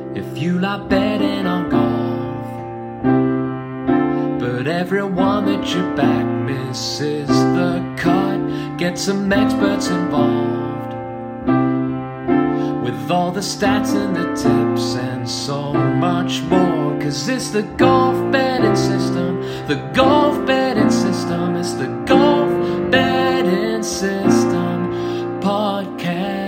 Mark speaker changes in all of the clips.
Speaker 1: if you like betting on golf. But everyone that you back misses the cut. Get some experts involved with all the stats and the tips and so much more. Cause it's the golf betting system, the golf betting system, it's the golf betting system podcast.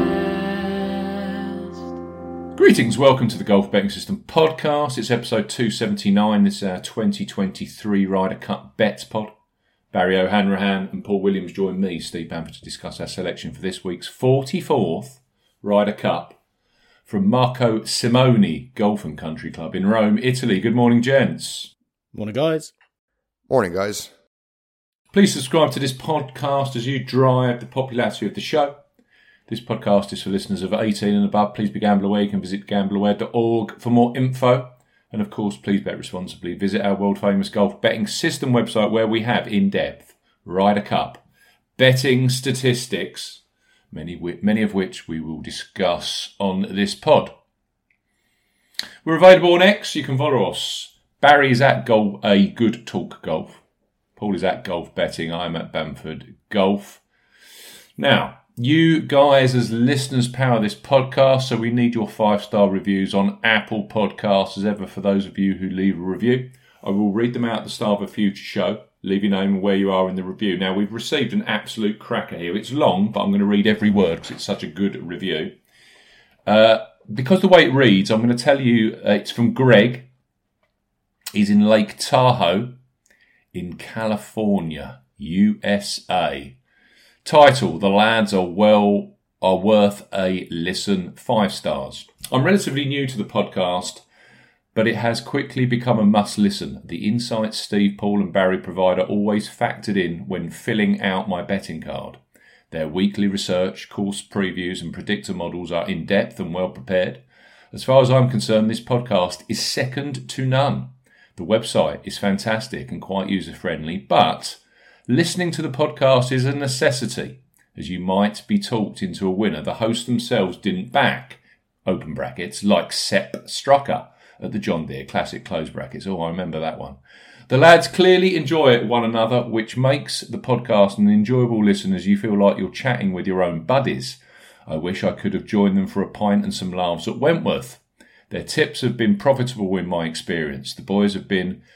Speaker 2: Greetings, welcome to the Golf Betting System podcast. It's episode 279. This is our 2023 Ryder Cup Bets pod. Barry O'Hanrahan and Paul Williams join me, Steve Bamford, to discuss our selection for this week's 44th Ryder Cup from Marco Simone Golf and Country Club in Rome, Italy. Good morning, gents.
Speaker 3: Morning, guys.
Speaker 4: Morning, guys.
Speaker 2: Please subscribe to this podcast as you drive the popularity of the show. This podcast is for listeners of 18 and above. Please be GambleAware. You can visit gambleaware.org for more info. And of course, please bet responsibly. Visit our world-famous golf betting system website where we have in-depth Ryder Cup betting statistics, many of which we will discuss on this pod. We're available on X. You can follow us. Barry is at A Good Talk Golf. Paul is at Golf Betting. I'm at Bamford Golf. Now, you guys as listeners power this podcast, so we need your 5-star reviews on Apple Podcasts as ever for those of you who leave a review. I will read them out at the start of a future show. Leave your name and where you are in the review. Now, we've received an absolute cracker here. It's long, but I'm going to read every word because it's such a good review. Because the way it reads, I'm going to tell you it's from Greg. He's in Lake Tahoe in California, USA. Title, The Lads Are Worth a Listen, 5 stars. I'm relatively new to the podcast, but it has quickly become a must listen. The insights Steve, Paul and Barry provide are always factored in when filling out my betting card. Their weekly research, course previews and predictor models are in-depth and well prepared. As far as I'm concerned, this podcast is second to none. The website is fantastic and quite user-friendly, but listening to the podcast is a necessity, as you might be talked into a winner. The hosts themselves didn't back, open brackets, like Sepp Strucker at the John Deere Classic, close brackets. Oh, I remember that one. The lads clearly enjoy one another, which makes the podcast an enjoyable listen as you feel like you're chatting with your own buddies. I wish I could have joined them for a pint and some laughs at Wentworth. Their tips have been profitable in my experience. The boys have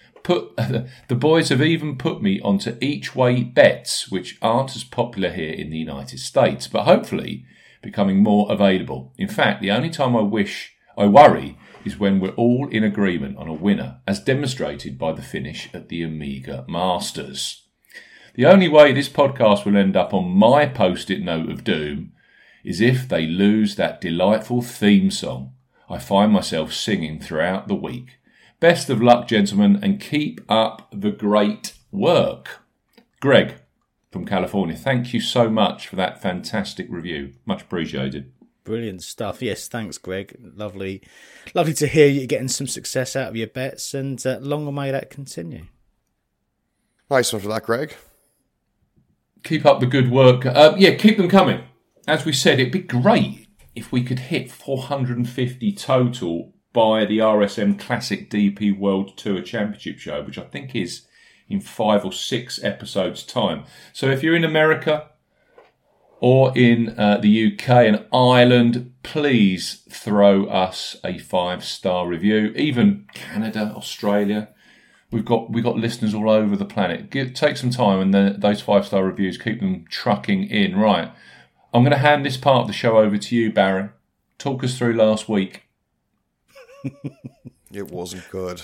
Speaker 2: even put me onto each way bets, which aren't as popular here in the United States, but hopefully becoming more available. In fact, the only time I worry is when we're all in agreement on a winner, as demonstrated by the finish at the Omega Masters. The only way this podcast will end up on my post-it note of doom is if they lose that delightful theme song I find myself singing throughout the week. Best of luck, gentlemen, and keep up the great work. Greg from California, thank you so much for that fantastic review. Much appreciated.
Speaker 3: Brilliant stuff. Yes, thanks, Greg. Lovely to hear you getting some success out of your bets, and long may that continue.
Speaker 4: Nice one for that, Greg.
Speaker 2: Keep up the good work. Keep them coming. As we said, it'd be great if we could hit 450 total by the RSM Classic DP World Tour Championship show, which I think is in 5 or 6 episodes' time. So if you're in America or in the UK and Ireland, please throw us a 5-star review. Even Canada, Australia, we've got listeners all over the planet. Take some time and those 5-star reviews, keep them trucking in. Right, I'm going to hand this part of the show over to you, Barry. Talk us through last week.
Speaker 4: It wasn't good.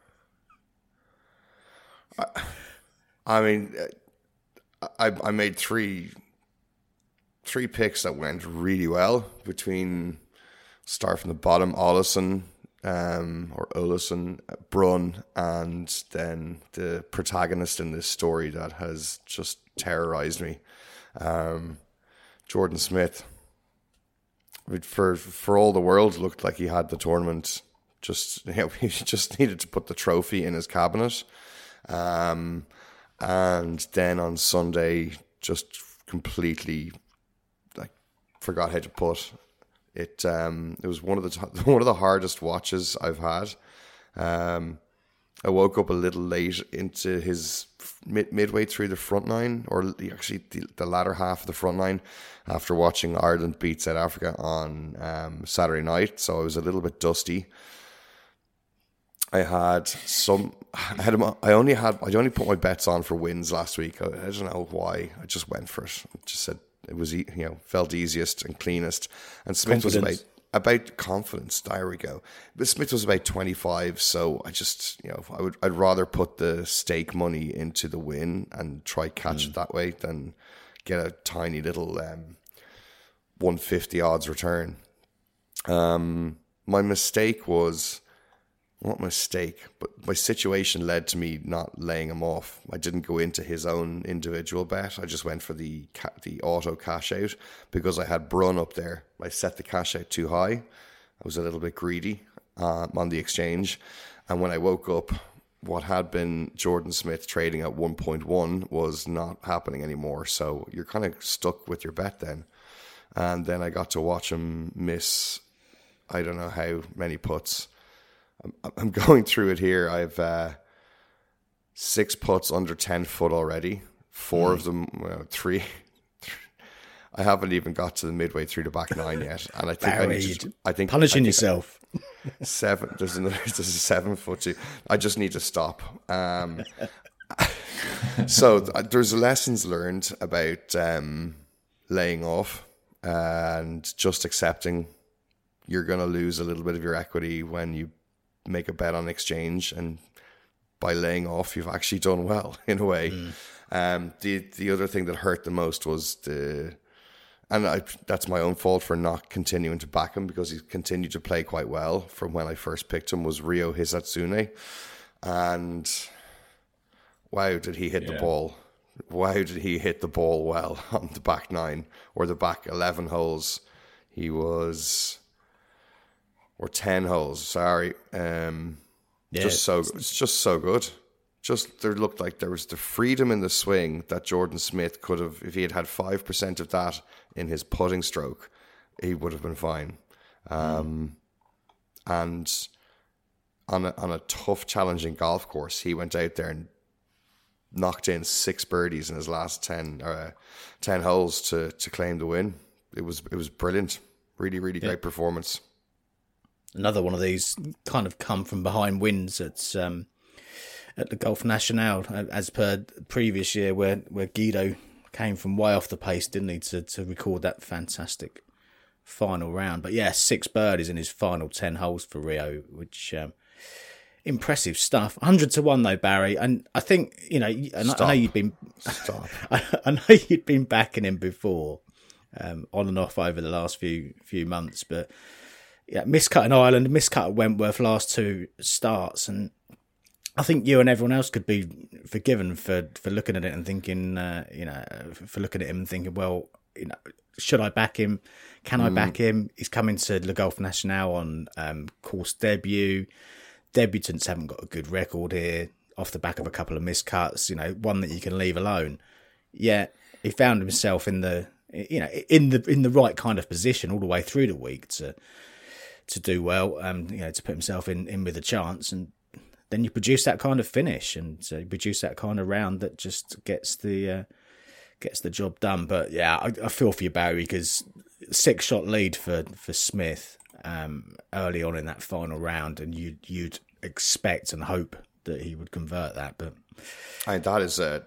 Speaker 4: I mean, I made three picks that went really well between start from the bottom, Olesen, Brun, and then the protagonist in this story that has just terrorized me, Jordan Smith. For all the world, looked like he had the tournament. He just needed to put the trophy in his cabinet. And then on Sunday, just completely forgot how to put It was one of the hardest watches I've had. I woke up a little late into his midway through the front nine, or actually the latter half of the front nine, after watching Ireland beat South Africa on Saturday night. So I was a little bit dusty. I only put my bets on for wins last week. I don't know why. I just went for it. I just said it was, felt easiest and cleanest. And Smith was about confidence. There we go. But Smith was about 25, so I just, I'd rather put the stake money into the win and try catch it that way than get a tiny little 150 odds return. My mistake was, not mistake, but my situation led to me not laying him off. I didn't go into his own individual bet. I just went for the auto cash out because I had Brun up there. I set the cash out too high. I was a little bit greedy on the exchange. And when I woke up, what had been Jordan Smith trading at 1.1 was not happening anymore. So you're kind of stuck with your bet then. And then I got to watch him miss, I don't know how many puts. I'm going through it here. I've 6 putts under 10 foot already. 4 of them, 3. I haven't even got to the midway through the back 9 yet, and I think
Speaker 3: punishing yourself.
Speaker 4: 7. There's a 7 foot too. I just need to stop. So there's lessons learned about laying off and just accepting you're going to lose a little bit of your equity when you make a bet on exchange, and by laying off you've actually done well in a way. The other thing that hurt the most was that's my own fault for not continuing to back him, because he continued to play quite well from when I first picked him, was Ryo Hisatsune, and wow did he hit the ball. Wow did he hit the ball well on the back 9 or the back 11 holes. He was, or 10 holes, sorry. It's just so good. Just, there looked like there was the freedom in the swing that Jordan Smith could have, if he had 5% of that in his putting stroke, he would have been fine. And on a tough, challenging golf course, he went out there and knocked in 6 birdies in his last 10 holes to claim the win. It was brilliant. Really, really great performance.
Speaker 3: Another one of these kind of come from behind wins at the Golf National, as per previous year, where Guido came from way off the pace, didn't he, to record that fantastic final round. But yeah, 6 birdies in his final 10 holes for Ryo, which impressive stuff. 100-1 though, Barry, and I think I know you'd been I know you'd been backing him before, on and off over the last few months, but. Yeah, miscut in Ireland, miscut at Wentworth last 2 starts, and I think you and everyone else could be forgiven for looking at it and thinking, for looking at him and thinking, well, should I back him? Can I back him? He's coming to Le Golf National on course debut. Debutants haven't got a good record here, off the back of a couple of miscuts. One that you can leave alone. Yeah, he found himself in the right kind of position all the way through the week to do well, to put himself in with a chance, and then you produce that kind of finish, and you produce that kind of round that just gets the job done. But yeah, I feel for you, Barry, because 6-shot lead for Smith early on in that final round, and you'd expect and hope that he would convert that. But
Speaker 4: that is a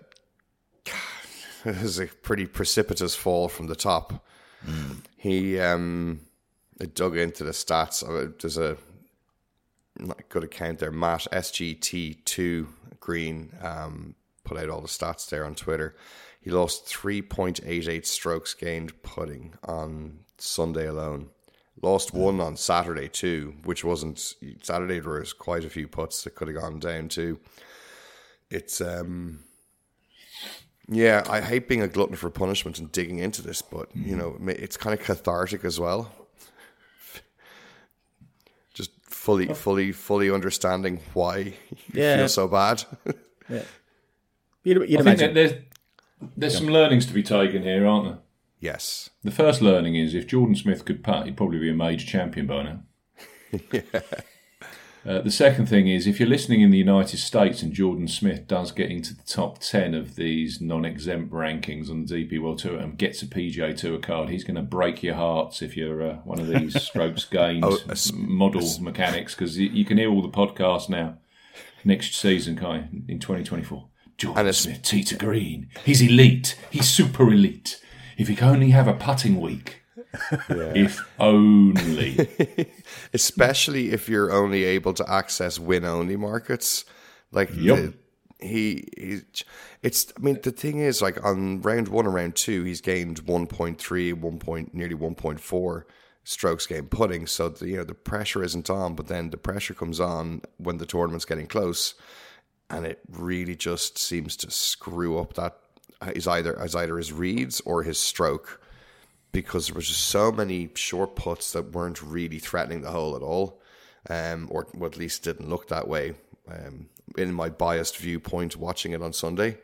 Speaker 4: pretty precipitous fall from the top. He I dug into the stats. There's a not good account there. Matt SGT2 Green put out all the stats there on Twitter. He lost 3.88 strokes gained putting on Sunday alone. Lost 1 on Saturday too, which wasn't Saturday. There was quite a few putts that could have gone down too. It's yeah, I hate being a glutton for punishment and digging into this, but it's kind of cathartic as well. Just fully understanding why you feel so bad.
Speaker 3: Yeah. You'd
Speaker 2: I think that there's some learnings to be taken here, aren't there?
Speaker 4: Yes.
Speaker 2: The first learning is if Jordan Smith could putt, he'd probably be a major champion by now. The second thing is if you're listening in the United States and Jordan Smith does get into the top 10 of these non-exempt rankings on the DP World Tour and gets a PGA Tour card, he's going to break your hearts if you're one of these strokes gained model mechanics, because you can hear all the podcasts now next season, Kai, in 2024. Jordan Smith, tee to green. He's elite. He's super elite. If he could only have a putting week. Yeah. If only.
Speaker 4: Especially if you're only able to access win-only markets. Like, the thing is, like, on round 1 and round 2, he's gained 1.3, nearly 1.4 strokes game putting. So, the pressure isn't on, but then the pressure comes on when the tournament's getting close. And it really just seems to screw up that either his reads or his stroke, because there was just so many short putts that weren't really threatening the hole at all, or at least didn't look that way. In my biased viewpoint, watching it on Sunday,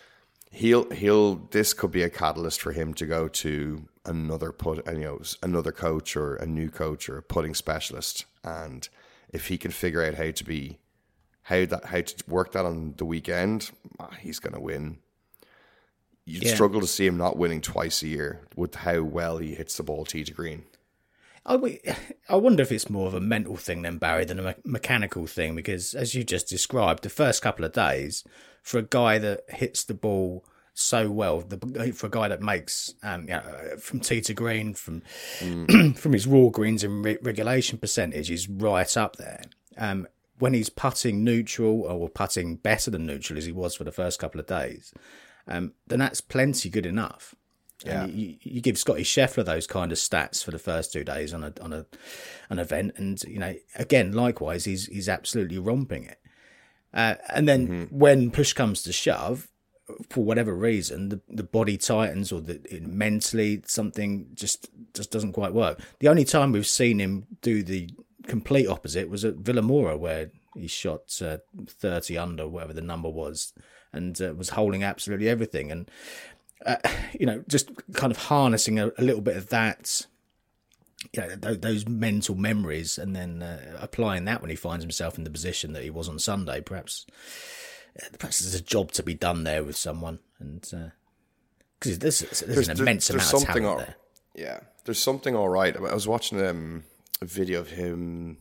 Speaker 4: this could be a catalyst for him to go to another coach or a new coach or a putting specialist, and if he can figure out how to work that on the weekend, he's going to win. You'd struggle to see him not winning twice a year with how well he hits the ball tee to green.
Speaker 3: I wonder if it's more of a mental thing than, Barry, than a mechanical thing, because as you just described, the first couple of days, for a guy that hits the ball so well, for a guy that makes from tee to green, from his raw greens and regulation percentage is right up there. When he's putting neutral, or putting better than neutral as he was for the first couple of days, then that's plenty good enough. Yeah, you give Scotty Scheffler those kind of stats for the first 2 days on an event, and again, likewise, he's absolutely romping it. And then when push comes to shove, for whatever reason, the body tightens, or mentally something just doesn't quite work. The only time we've seen him do the complete opposite was at Villamora, where he shot 30 under, whatever the number was, and was holding absolutely everything. And just kind of harnessing a little bit of that, those mental memories, and then applying that when he finds himself in the position that he was on Sunday. Perhaps there's a job to be done there with someone, and because there's an immense amount of talent there.
Speaker 4: Yeah, there's something all right. I was watching a video of him,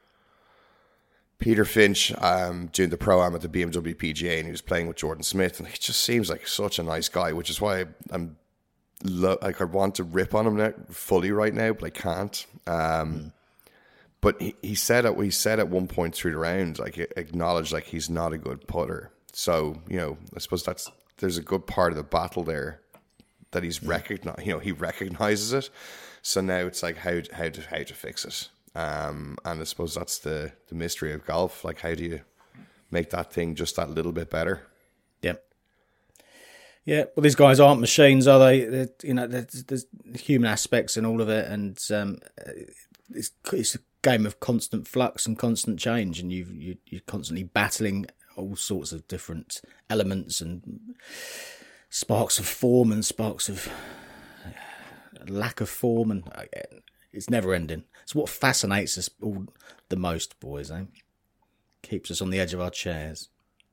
Speaker 4: Peter Finch, doing the Pro-Am at the BMW PGA, and he was playing with Jordan Smith, and he just seems like such a nice guy, which is why I want to rip on him fully right now, but I can't. But he said at one point through the round, like, acknowledged like he's not a good putter. So I suppose there's a good part of the battle there that he's he recognizes it. So now it's like how to fix it. And I suppose that's the mystery of golf. Like, how do you make that thing just that little bit better?
Speaker 3: Yep. Yeah. Well, these guys aren't machines, are they? There's human aspects in all of it, and it's a game of constant flux and constant change, and you're constantly battling all sorts of different elements and sparks of form and sparks of lack of form, and it's never ending. It's what fascinates us all the most, boys, eh? Keeps us on the edge of our chairs.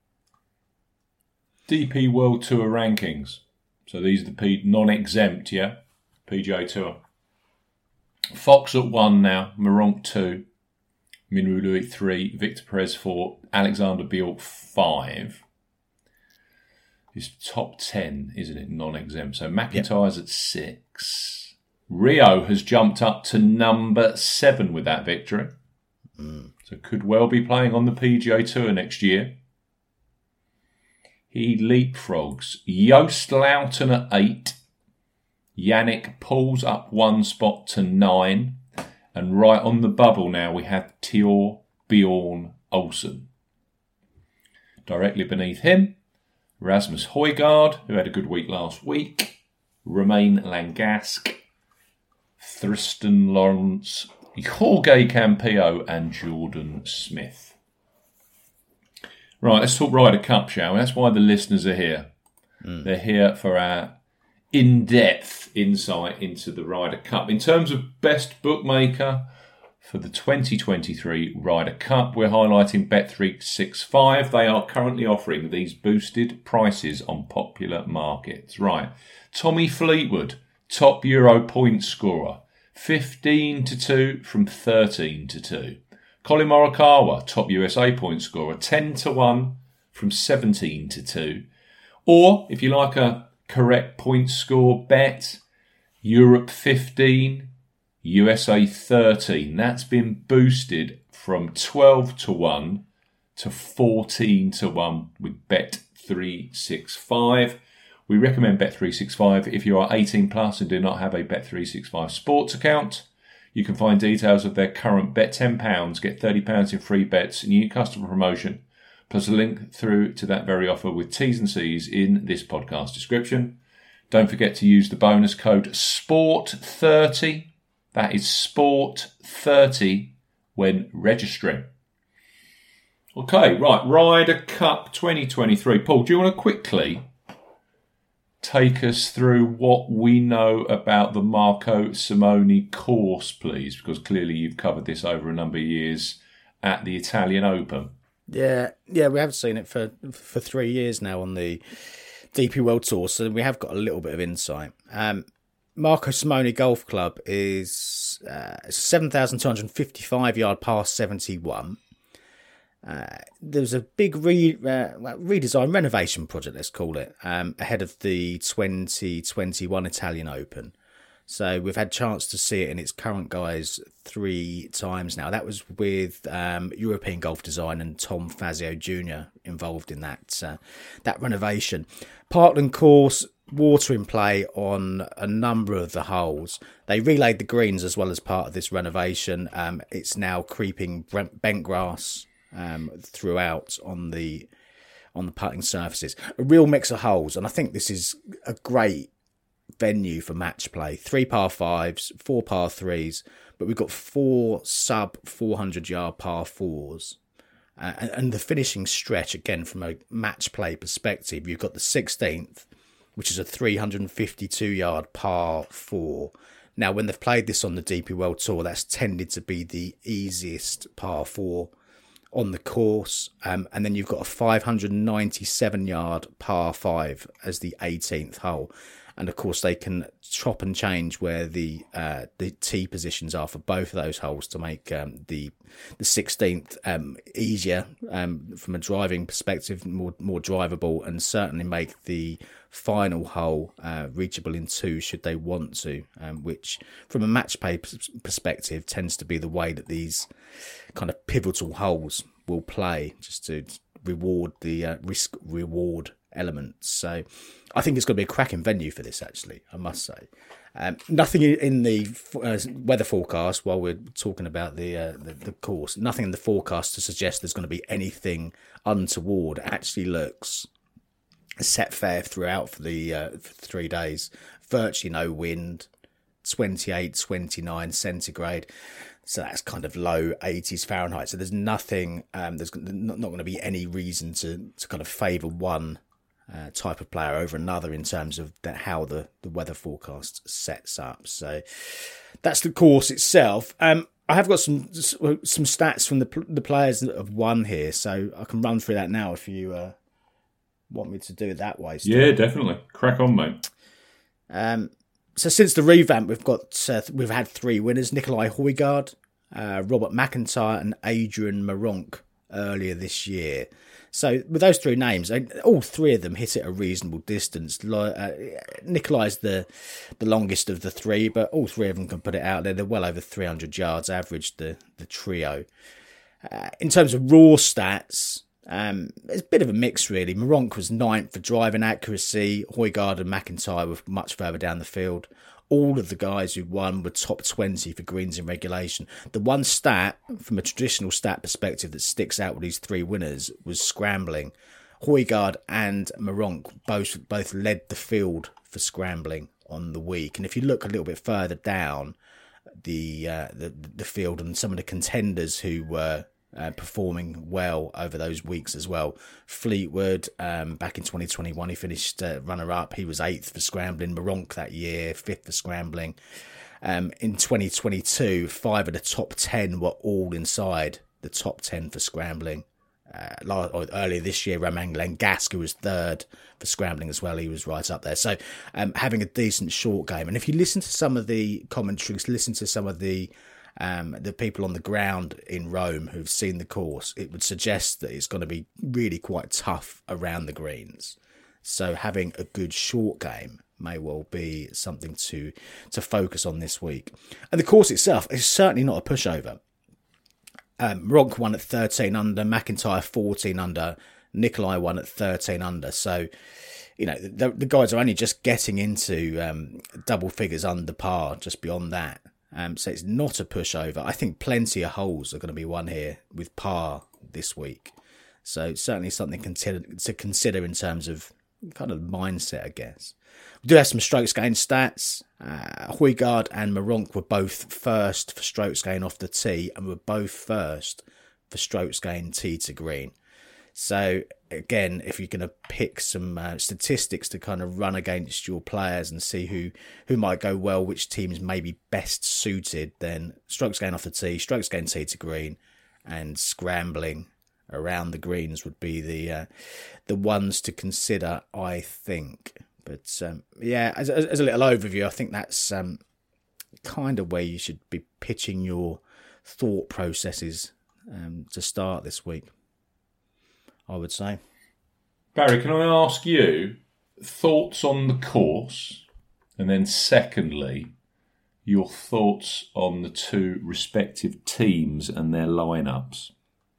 Speaker 2: DP World Tour rankings. So these are the non-exempt, yeah? PGA Tour. Fox at 1 now, Meronk 2, Minwoo Louis 3, Victor Perez 4, Alexander Bjork 5. It's top 10, isn't it? Non-exempt. So McIntyre's at 6. Rio has jumped up to number 7 with that victory. So could well be playing on the PGA Tour next year. He leapfrogs Joost Luiten at 8. Yannick pulls up 1 spot to 9. And right on the bubble now we have Theor Bjorn Olsen. Directly beneath him, Rasmus Højgaard, who had a good week last week. Romain Langasque, Thriston Lawrence, Jorge Campillo and Jordan Smith. Right, let's talk Ryder Cup, shall we? That's why the listeners are here. They're here for our in-depth insight into the Ryder Cup. In terms of best bookmaker for the 2023 Ryder Cup, we're highlighting Bet365. They are currently offering these boosted prices on popular markets. Right, Tommy Fleetwood, top Euro point scorer, 15-2 from 13-2. Colin Morikawa, top USA point scorer, 10-1 from 17-2. Or, if you like a correct point score bet, Europe 15, USA 13. That's been boosted from 12-1 to 14-1 with Bet365. We recommend Bet365 if you are 18 plus and do not have a Bet365 sports account. You can find details of their current bet £10, get £30 in free bets, new customer promotion, plus a link through to that very offer with T's and C's in this podcast description. Don't forget to use the bonus code SPORT30. That is SPORT30 when registering. Okay, right, Ryder Cup 2023. Paul, do you want to quickly take us through what we know about the Marco Simone course, please? Because clearly you've covered this over a number of years at the Italian Open.
Speaker 3: Yeah, we have seen it for 3 years now on the DP World Tour, so we have got a little bit of insight. Marco Simone Golf Club is 7,255 yard par 71. There was a big redesign, renovation project, let's call it, ahead of the 2021 Italian Open. So we've had a chance to see it in its current guise 3 times now. That was with European Golf Design and Tom Fazio Jr. involved in that renovation. Parkland course, water in play on a number of the holes. They relayed the greens as well as part of this renovation. It's now creeping bent grass throughout on the putting surfaces. A real mix of holes, and I think this is a great venue for match play. 3 par 5s, 4 par 3s, but we've got 4 sub 400 yard par 4s. And the finishing stretch, again, from a match play perspective, you've got the 16th, which is a 352 yard par 4. Now, when they've played this on the DP World Tour, that's tended to be the easiest par 4 on the course. And then you've got a 597 yard par 5 as the 18th hole. And of course, they can chop and change where the tee positions are for both of those holes to make the 16th easier from a driving perspective, more drivable, and certainly make the final hole reachable in 2 should they want to, which from a match play perspective tends to be the way that these kind of pivotal holes will play, just to reward the risk-reward elements. So I think it's going to be a cracking venue for this, actually, I must say. Nothing in the weather forecast, while we're talking about the course, nothing in the forecast to suggest there's going to be anything untoward. It actually looks set fair throughout for the for 3 days. Virtually no wind, 28, 29 centigrade. So that's kind of low 80s Fahrenheit. So there's nothing, there's not going to be any reason to kind of favour one type of player over another in terms of how the weather forecast sets up. So that's the course itself. I have got some stats from the players that have won here, so I can run through that now if you want me to do it that way. Still.
Speaker 2: Yeah, definitely. Crack on, mate.
Speaker 3: So since the revamp, we've had 3 winners: Nicolai Højgaard, Robert McIntyre, and Adrian Meronk earlier this year. So with those 3 names, all 3 of them hit it a reasonable distance. Nicolai's the longest of the 3, but all 3 of them can put it out there. They're well over 300 yards average, the trio. In terms of raw stats, it's a bit of a mix, really. Meronk was 9th for driving accuracy. Højgaard and McIntyre were much further down the field. All of the guys who won were top 20 for greens in regulation. The one stat, from a traditional stat perspective, that sticks out with these 3 winners was scrambling. Højgaard and Meronk both led the field for scrambling on the week. And if you look a little bit further down the field and some of the contenders who were performing well over those weeks as well. Fleetwood, back in 2021, he finished runner-up. He was 8th for scrambling. Meronk that year, 5th for scrambling. In 2022, 5 of the top 10 were all inside the top 10 for scrambling. Earlier this year, Romain Langasque, who was 3rd for scrambling as well, he was right up there. So having a decent short game. And if you listen to some of the commentaries, listen to some of the people on the ground in Rome who've seen the course, it would suggest that it's going to be really quite tough around the greens. So having a good short game may well be something to focus on this week. And the course itself is certainly not a pushover. Meronk won at 13 under, McIntyre 14 under, Nicolai won at 13 under. So, you know, the guys are only just getting into double figures under par, just beyond that. So it's not a pushover. I think plenty of holes are going to be won here with par this week. So certainly something to consider in terms of kind of mindset, I guess. We do have some strokes gain stats. Højgaard and Meronk were both first for strokes gain off the tee and were both first for strokes gain tee to green. So again, if you're going to pick some statistics to kind of run against your players and see who might go well, which teams may be best suited, then strokes gain off the tee, strokes gain tee to green, and scrambling around the greens would be the ones to consider, I think. But as a little overview, I think that's kind of where you should be pitching your thought processes to start this week, I would say.
Speaker 2: Barry, can I ask you thoughts on the course, and then secondly, your thoughts on the two respective teams and their lineups?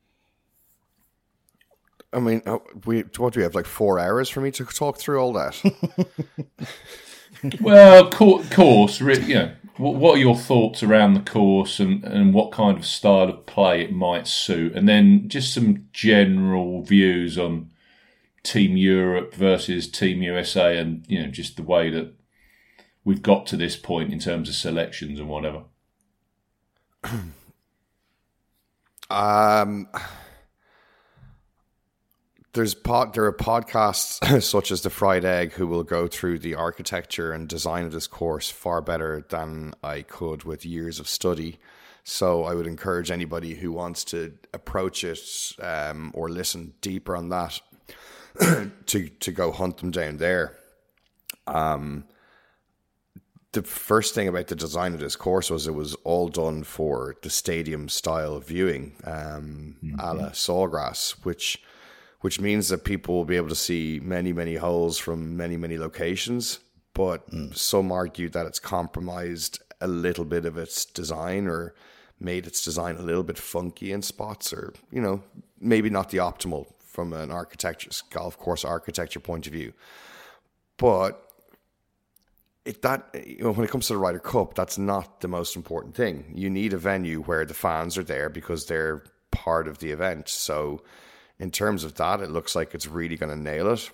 Speaker 4: I mean, what do we have, like 4 hours for me to talk through all that?
Speaker 2: Well, course, you know, what are your thoughts around the course and what kind of style of play it might suit? And then just some general views on Team Europe versus Team USA and, you know, just the way that we've got to this point in terms of selections and whatever.
Speaker 4: There are podcasts such as the Fried Egg who will go through the architecture and design of this course far better than I could with years of study. So I would encourage anybody who wants to approach it or listen deeper on that to go hunt them down there. The first thing about the design of this course was it was all done for the stadium style viewing, a la Sawgrass, which means that people will be able to see many, many holes from many, many locations. But some argue that it's compromised a little bit of its design or made its design a little bit funky in spots, or, you know, maybe not the optimal from an golf course architecture point of view. But when it comes to the Ryder Cup, that's not the most important thing. You need a venue where the fans are there because they're part of the event. So in terms of that, it looks like it's really going to nail it.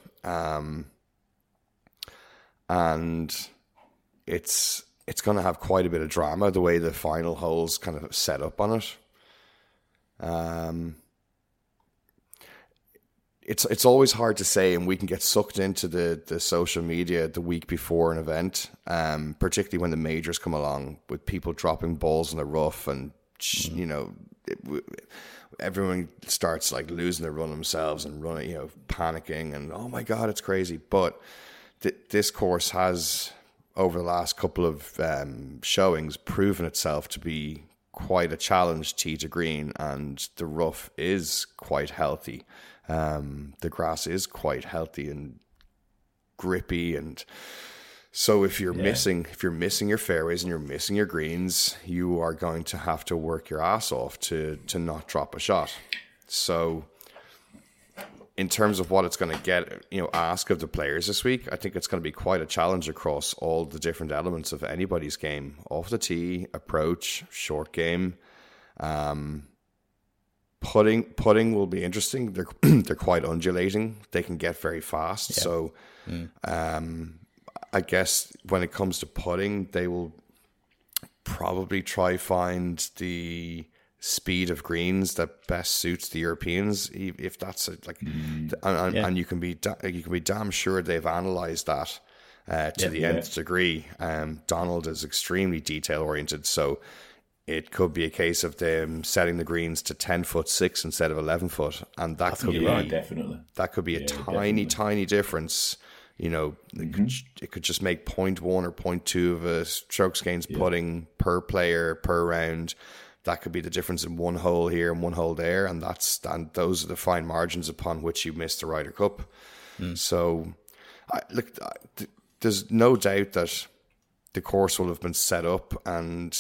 Speaker 4: And it's going to have quite a bit of drama, the way the final holes kind of set up on it. It's always hard to say, and we can get sucked into the social media the week before an event, particularly when the majors come along, with people dropping balls in the rough and, you know, everyone starts like losing their run themselves and running, you know, panicking and, oh my God, it's crazy. But this course has, over the last couple of showings, proven itself to be quite a challenge tee to green, and the rough is quite healthy. The grass is quite healthy and grippy, and so if you're missing your fairways and you're missing your greens, you are going to have to work your ass off to not drop a shot. So in terms of what it's going to get, you know, ask of the players this week, I think it's going to be quite a challenge across all the different elements of anybody's game: off the tee, approach, short game. Putting will be interesting. They're quite undulating. They can get very fast. Yeah. So I guess when it comes to putting, they will probably try find the speed of greens that best suits the Europeans. If that's and you can be damn sure they've analysed that to the nth degree. Donald is extremely detail oriented, so it could be a case of them setting the greens to 10'6" instead of 11', and that could be
Speaker 2: definitely.
Speaker 4: That could be a tiny difference. You know, it could just make 0.1 or 0.2 of a strokes gains putting per player per round. That could be the difference in one hole here and one hole there, and those are the fine margins upon which you miss the Ryder Cup. So, there's no doubt that the course will have been set up and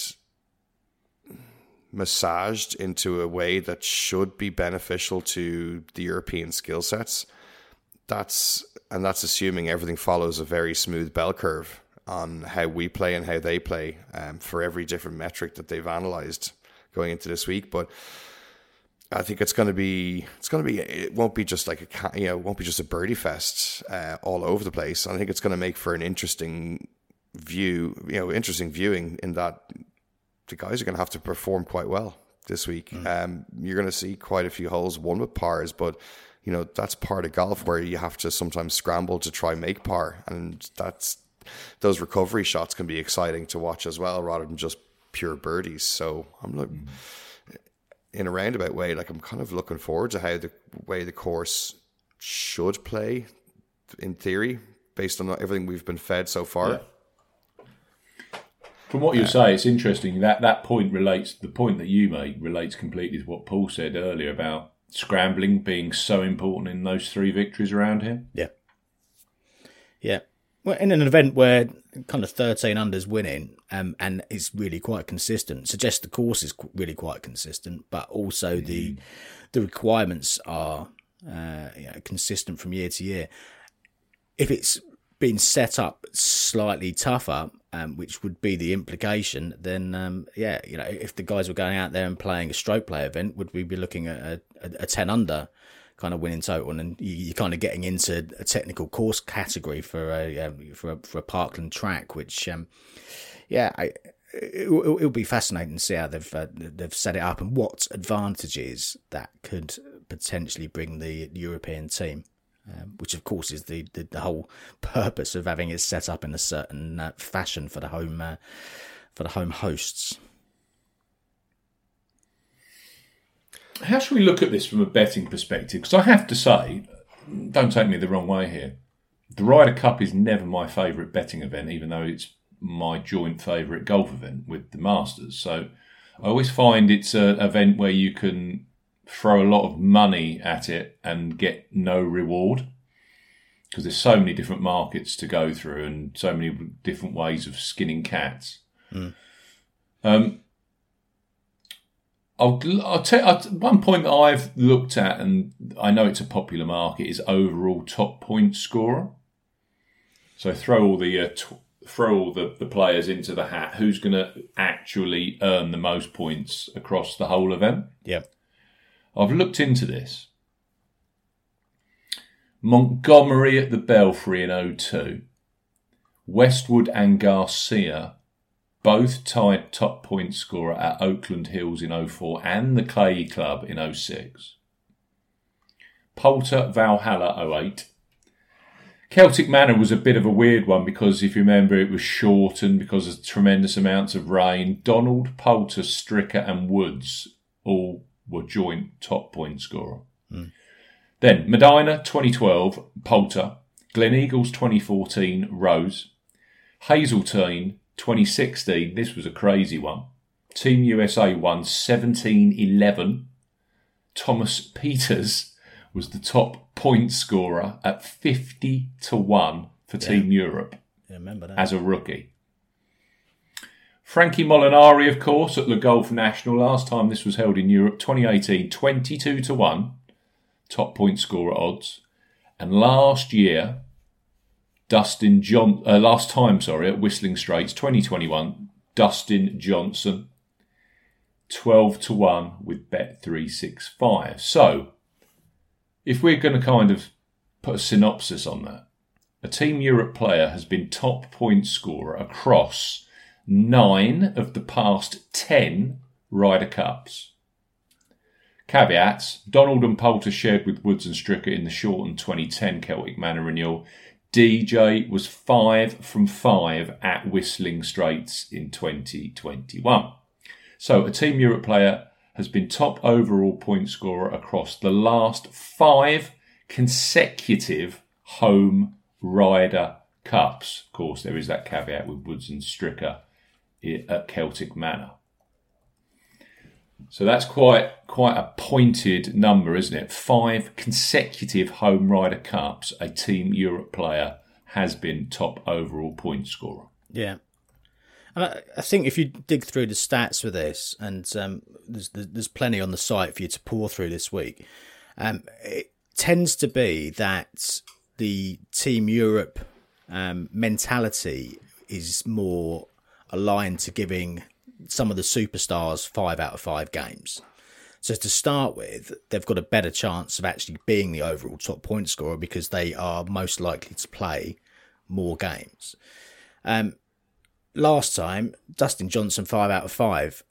Speaker 4: massaged into a way that should be beneficial to the European skill sets. That's assuming everything follows a very smooth bell curve on how we play and how they play for every different metric that they've analysed going into this week. But I think it won't be just it won't be just a birdie fest all over the place. I think it's going to make for an interesting viewing in that the guys are going to have to perform quite well this week. You're going to see quite a few holes won with pars, but you know, that's part of golf where you have to sometimes scramble to try make par, and those recovery shots can be exciting to watch as well, rather than just pure birdies. So I'm in a roundabout way, I'm kind of looking forward to how the way the course should play in theory, based on everything we've been fed so far.
Speaker 2: Yeah. From what you say, it's interesting that point relates. The point that you made relates completely to what Paul said earlier about scrambling being so important in those 3 victories around him.
Speaker 3: Yeah. Well, in an event where kind of 13 under's winning and is really quite consistent, suggests the course is really quite consistent, but also the requirements are consistent from year to year. If it's been set up slightly tougher, which would be the implication, then if the guys were going out there and playing a stroke play event, would we be looking at a 10 under kind of winning total, and you're kind of getting into a technical course category for a Parkland track, which it'll be fascinating to see how they've set it up and what advantages that could potentially bring the European team. Which of course is the whole purpose of having it set up in a certain fashion for the home hosts.
Speaker 2: How should we look at this from a betting perspective? Because I have to say, don't take me the wrong way here, the Ryder Cup is never my favourite betting event, even though it's my joint favourite golf event with the Masters. So I always find it's an event where you can throw a lot of money at it and get no reward, because there's so many different markets to go through and so many different ways of skinning cats. I'll tell one point that I've looked at, and I know it's a popular market, is overall top point scorer. So throw all the players into the hat. Who's going to actually earn the most points across the whole event?
Speaker 3: Yep.
Speaker 2: I've looked into this. Montgomery at the Belfry in 2002. Westwood and Garcia both tied top point scorer at Oakland Hills in 2004 and the Clay Club in 2006. Poulter, Valhalla 2008. Celtic Manor was a bit of a weird one because if you remember it was shortened because of tremendous amounts of rain. Donald, Poulter, Stricker and Woods all were joint top point scorer. Then Medina 2012, Poulter. Gleneagles 2014, Rose. Hazeltine 2016, this was a crazy one. Team USA won 17-11. Thomas Peters was the top point scorer at 50-1 for Team Europe.
Speaker 3: Yeah, remember that.
Speaker 2: As a rookie. Frankie Molinari, of course, at Le Golf National. Last time this was held in Europe, 2018, 22-1, top point scorer odds. And last year, at Whistling Straits, 2021, Dustin Johnson, 12-1 with Bet365. So, if we're going to kind of put a synopsis on that, a Team Europe player has been top point scorer across 9 of the past 10 Ryder Cups. Caveats: Donald and Poulter shared with Woods and Stricker in the shortened 2010 Celtic Manor renewal. DJ was 5 from 5 at Whistling Straits in 2021. So a Team Europe player has been top overall point scorer across the last 5 consecutive home Ryder Cups. Of course, there is that caveat with Woods and Stricker at Celtic Manor. So that's quite a pointed number, isn't it? 5 consecutive home Ryder Cups, a Team Europe player has been top overall point scorer.
Speaker 3: Yeah. And I think if you dig through the stats for this, and there's plenty on the site for you to pour through this week, it tends to be that the Team Europe mentality is more aligned to giving some of the superstars 5 out of 5 games. So to start with, they've got a better chance of actually being the overall top point scorer because they are most likely to play more games. Last time, Dustin Johnson 5 out of 5.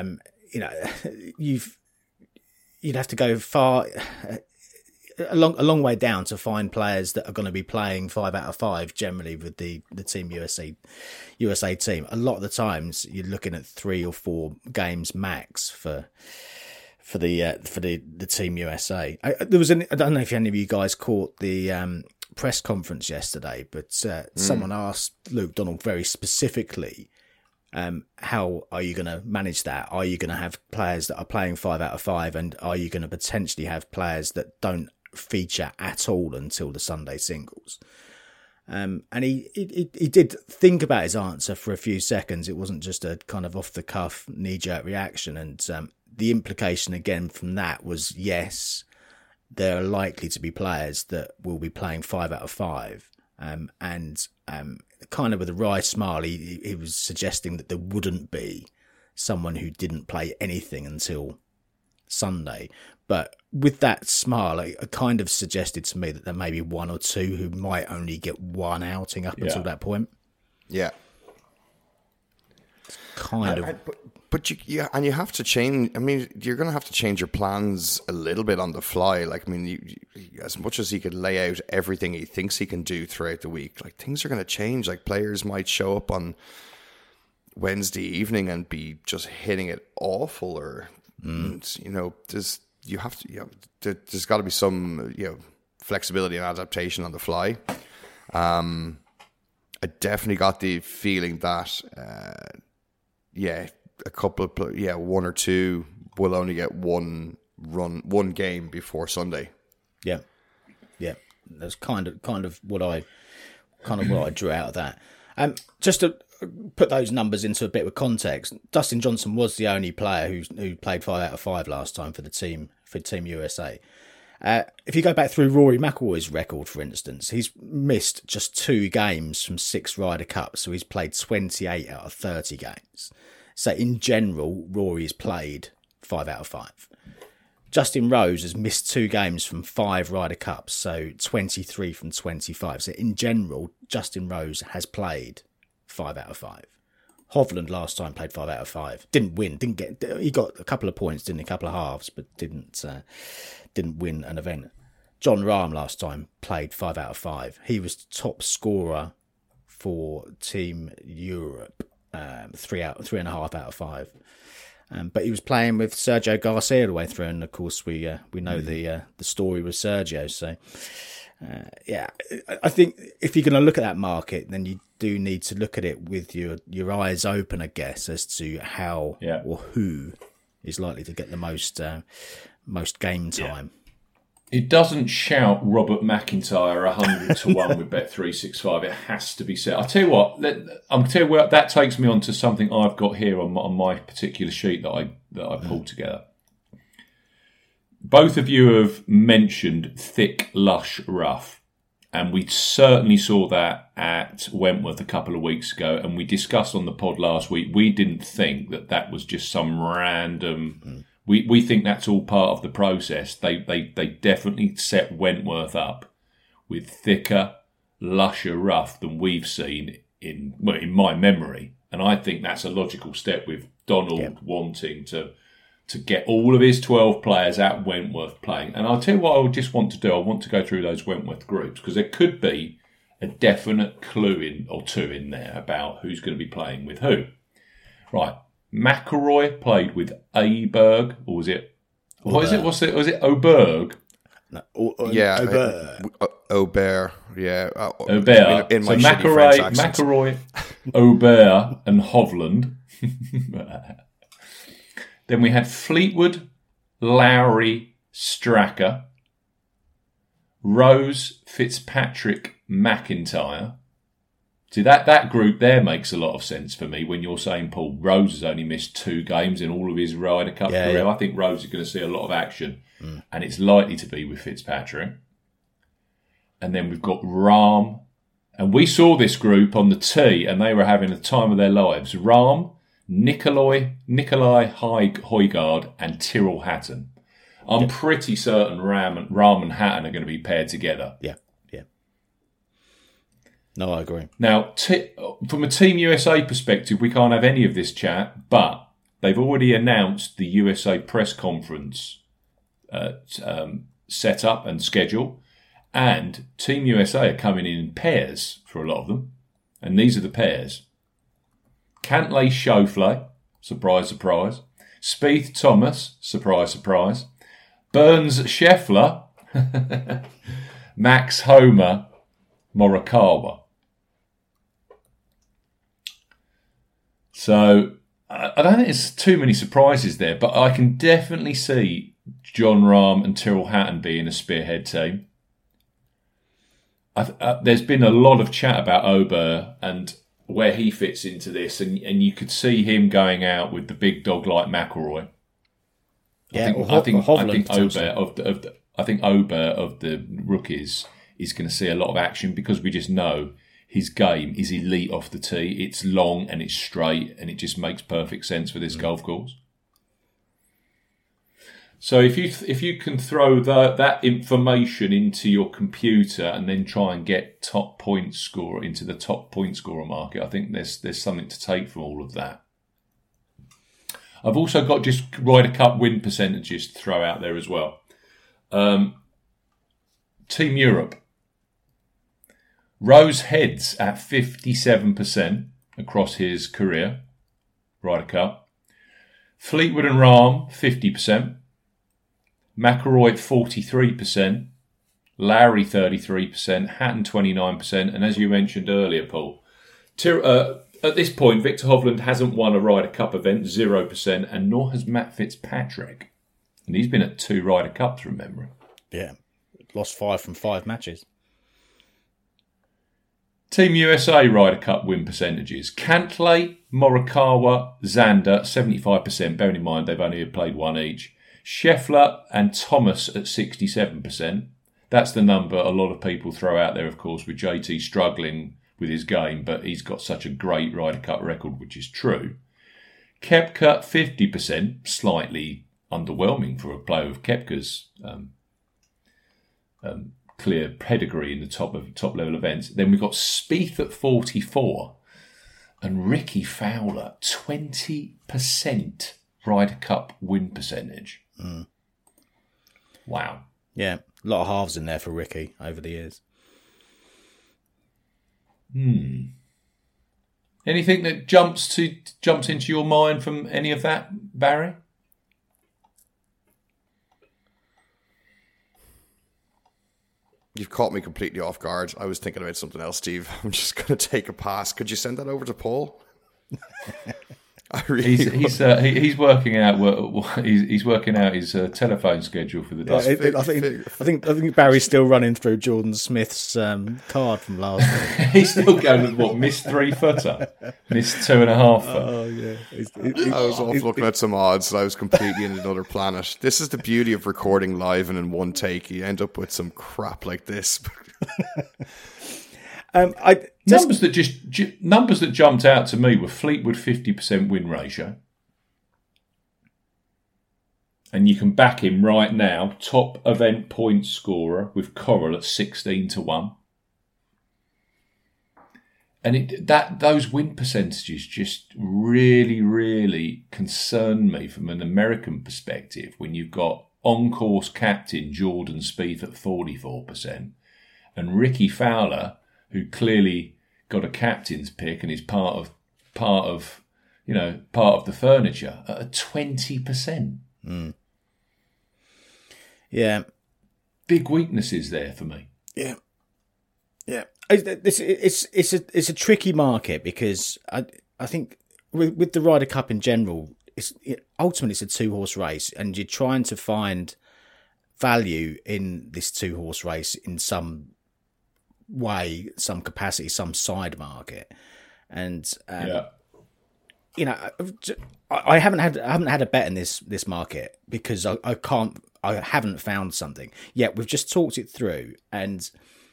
Speaker 3: You'd have to go far a long way down to find players that are going to be playing 5 out of 5 generally with the Team USA team. A lot of the times you're looking at 3 or 4 games max for the Team USA. I don't know if any of you guys caught the press conference yesterday, but someone asked Luke Donald very specifically, how are you going to manage that? Are you going to have players that are playing 5 out of 5, and are you going to potentially have players that don't feature at all until the Sunday singles? And he did think about his answer for a few seconds. It wasn't just a kind of off the cuff knee jerk reaction, and the implication again from that was yes, there are likely to be players that will be playing 5 out of 5, and kind of with a wry smile, he was suggesting that there wouldn't be someone who didn't play anything until Sunday. But with that smile, it kind of suggested to me that there may be 1 or 2 who might only get 1 outing up until that point.
Speaker 4: Yeah.
Speaker 3: Kind of.
Speaker 4: But you have to change. I mean, you're going to have to change your plans a little bit on the fly. Like, I mean, as much as he could lay out everything he thinks he can do throughout the week, like things are going to change. Like players might show up on Wednesday evening and be just hitting it awful, or there's got to be some flexibility and adaptation on the fly. I definitely got the feeling that a couple of 1 or 2 will only get one game before Sunday. Yeah.
Speaker 3: That's kind of what I drew out of that. Just to put those numbers into a bit of context, Dustin Johnson was the only player who played 5 out of 5 last time for Team USA. If you go back through Rory McIlroy's record, for instance, he's missed just 2 games from 6 Ryder Cups, so he's played 28 out of 30 games. So in general, Rory's played 5 out of 5. Justin Rose has missed 2 games from 5 Ryder Cups, so 23 from 25. So in general, Justin Rose has played 5 out of 5. Hovland last time played 5 out of 5. Didn't win. He got a couple of points, didn't he? A couple of halves, but didn't win an event. John Rahm last time played 5 out of 5. He was top scorer for Team Europe. 3.5 out of 5, but he was playing with Sergio Garcia the way through, and of course we know the story with Sergio. So I think if you're going to look at that market, then you do need to look at it with your eyes open, I guess, as to how or who is likely to get the most game time.
Speaker 2: It doesn't shout Robert McIntyre 100 to 1 with Bet365. It has to be said. I'll tell you what. That takes me on to something I've got here on my particular sheet that I pulled together. Both of you have mentioned thick, lush, rough, and we certainly saw that at Wentworth a couple of weeks ago. And we discussed on the pod last week. We didn't think that was just some random. We think that's all part of the process. They definitely set Wentworth up with thicker, lusher rough than we've seen in my memory. And I think that's a logical step with Donald wanting to to get all of his 12 players at Wentworth playing. And I'll tell you what I just want to do. I want to go through those Wentworth groups because there could be a definite clue in or two in there about who's going to be playing with who. Right. McElroy played with Aberg, or was it? What is it? Was it Oberg?
Speaker 3: No,
Speaker 4: Yeah,
Speaker 3: Aubert.
Speaker 4: Aubert. Yeah,
Speaker 2: Aubert.
Speaker 4: In my
Speaker 2: so
Speaker 4: shitty French accent.
Speaker 2: McElroy, Aubert, and Hovland. Then we had Fleetwood, Lowry, Straka, Rose, Fitzpatrick, McIntyre. See, that group there makes a lot of sense for me when you're saying, Paul, Rose has only missed 2 games in all of his Ryder Cup career.
Speaker 3: Yeah.
Speaker 2: I think Rose is going to see a lot of action, and it's likely to be with Fitzpatrick. And then we've got Rahm. And we saw this group on the tee, and they were having the time of their lives. Rahm, Nikolai Højgaard, and Tyrrell Hatton. I'm pretty certain Rahm and Hatton are going to be paired together.
Speaker 3: Yeah. No, I agree.
Speaker 2: Now, from a Team USA perspective, we can't have any of this chat, but they've already announced the USA press conference setup and schedule, and Team USA are coming in pairs for a lot of them, and these are the pairs. Cantlay Schauffele, surprise, surprise. Spieth Thomas, surprise, surprise. Burns Scheffler, Max Homa, Morikawa. So I don't think there's too many surprises there, but I can definitely see Jon Rahm and Tyrrell Hatton being a spearhead team. There's been a lot of chat about Ober and where he fits into this, and you could see him going out with the big dog like McElroy.
Speaker 3: Yeah,
Speaker 2: I think Ober of the rookies is going to see a lot of action because we just know his game is elite off the tee. It's long and it's straight, and it just makes perfect sense for this golf course. So if you can throw that information into your computer and then try and get top point scorer into the top point scorer market, I think there's something to take from all of that. I've also got just Ryder Cup win percentages to throw out there as well. Team Europe. Rose heads at 57% across his career, Ryder Cup. Fleetwood and Rahm, 50%. McElroy, 43%. Lowry, 33%. Hatton, 29%. And as you mentioned earlier, Paul, at this point, Victor Hovland hasn't won a Ryder Cup event, 0%, and nor has Matt Fitzpatrick. And he's been at 2 Ryder Cups from memory.
Speaker 3: Yeah. Lost 5 from 5 matches.
Speaker 2: Team USA Ryder Cup win percentages. Cantlay, Morikawa, Xander, 75%. Bearing in mind they've only played 1 each. Scheffler and Thomas at 67%. That's the number a lot of people throw out there, of course, with JT struggling with his game, but he's got such a great Ryder Cup record, which is true. Koepka, 50%, slightly underwhelming for a player of Koepka's clear pedigree in the top level events. Then we've got Spieth at 44 and Ricky Fowler, 20% Ryder Cup win percentage. Wow.
Speaker 3: Yeah, a lot of halves in there for Ricky over the years.
Speaker 2: Anything that jumps into your mind from any of that, Barry?
Speaker 4: You've caught me completely off guard. I was thinking about something else, Steve. I'm just going to take a pass. Could you send that over to Paul?
Speaker 2: He's working out his telephone schedule for the day.
Speaker 3: I think Barry's still running through Jordan Smith's card from last week.
Speaker 2: He's still going with what? Missed 3-footer, missed 2.5-footer.
Speaker 3: Oh yeah,
Speaker 4: I was off looking at some odds, and I was completely in another planet. This is the beauty of recording live and in one take. You end up with some crap like this.
Speaker 2: Numbers that jumped out to me were Fleetwood 50% win ratio, and you can back him right now, top event point scorer with Coral at 16-1. And those win percentages just really, really concern me from an American perspective when you've got on-course captain Jordan Spieth at 44% and Ricky Fowler, who clearly got a captain's pick and is part of the furniture, at 20%.
Speaker 3: Yeah.
Speaker 2: Big weaknesses there for me.
Speaker 3: Yeah. It's a tricky market because I think with the Ryder Cup in general, ultimately it's a 2-horse race, and you're trying to find value in this 2-horse race in some way, some capacity, some side market, and you know, I haven't had a bet in this market because I haven't found something yet. We've just talked it through, and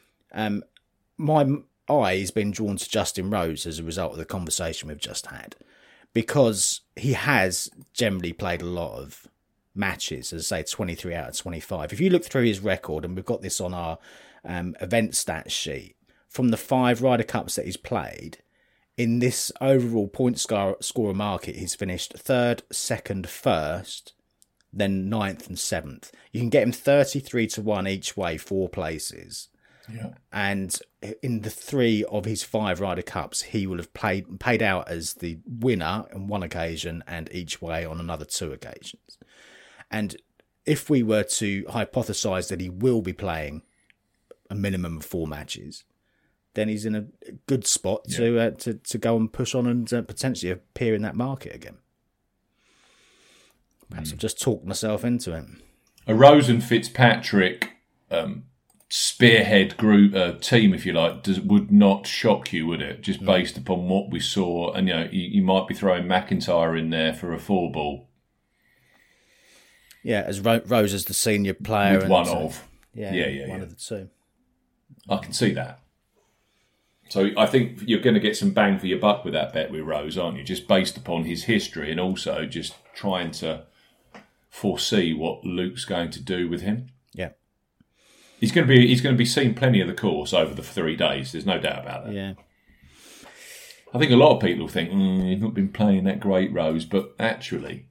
Speaker 3: my eye has been drawn to Justin Rose as a result of the conversation we've just had, because he has generally played a lot of matches, as I say, 23 out of 25. If you look through his record, and we've got this on our event stats sheet, from the 5 Ryder Cups that he's played, in this overall point scorer market, he's finished 3rd, 2nd, 1st, then 9th and 7th. You can get him 33-1 each way, 4 places.
Speaker 2: Yeah.
Speaker 3: And in the 3 of his 5 Ryder Cups, he will have paid out as the winner on one occasion and each way on another 2 occasions. And if we were to hypothesize that he will be playing a minimum of 4 matches, then he's in a good spot to go and push on and potentially appear in that market again. Perhaps I've just talked myself into it.
Speaker 2: A Rose and Fitzpatrick spearhead group team, if you like, would not shock you, would it? Just based upon what we saw, and you might be throwing McIntyre in there for a 4-ball.
Speaker 3: Yeah, as Rose as the senior player,
Speaker 2: with
Speaker 3: and
Speaker 2: one of
Speaker 3: one of the 2.
Speaker 2: I can see that. So I think you're going to get some bang for your buck with that bet with Rose, aren't you? Just based upon his history, and also just trying to foresee what Luke's going to do with him.
Speaker 3: Yeah.
Speaker 2: He's going to be seeing plenty of the course over the 3 days. There's no doubt about that.
Speaker 3: Yeah.
Speaker 2: I think a lot of people think he's not been playing that great, Rose, but actually,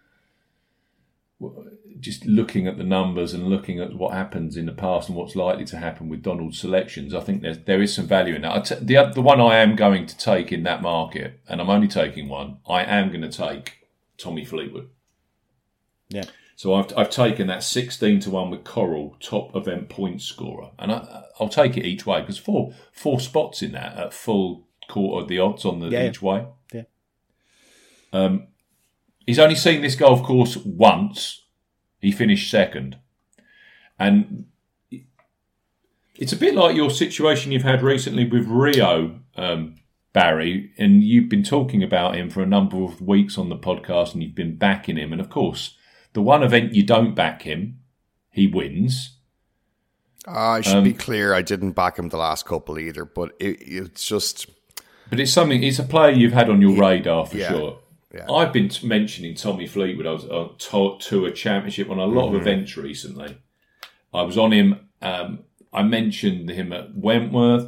Speaker 2: just looking at the numbers and looking at what happens in the past and what's likely to happen with Donald's selections, I think there is some value in that. The one I am going to take in that market, and I'm only taking one, I am going to take Tommy Fleetwood.
Speaker 3: Yeah.
Speaker 2: So I've taken that 16-1 with Coral, top event point scorer, and I'll take it each way because four spots in that at full quarter of the odds on each way.
Speaker 3: Yeah.
Speaker 2: He's only seen this golf course once. He finished 2nd, and it's a bit like your situation you've had recently with Rio, Barry, and you've been talking about him for a number of weeks on the podcast, and you've been backing him, and of course, the one event you don't back him, he wins.
Speaker 4: I should be clear, I didn't back him the last couple either, but it's just...
Speaker 2: But it's a player you've had on your radar for sure.
Speaker 4: Yeah.
Speaker 2: I've been mentioning Tommy Fleetwood. I was on Tour Championship on a lot of events recently. I was on him. I mentioned him at Wentworth.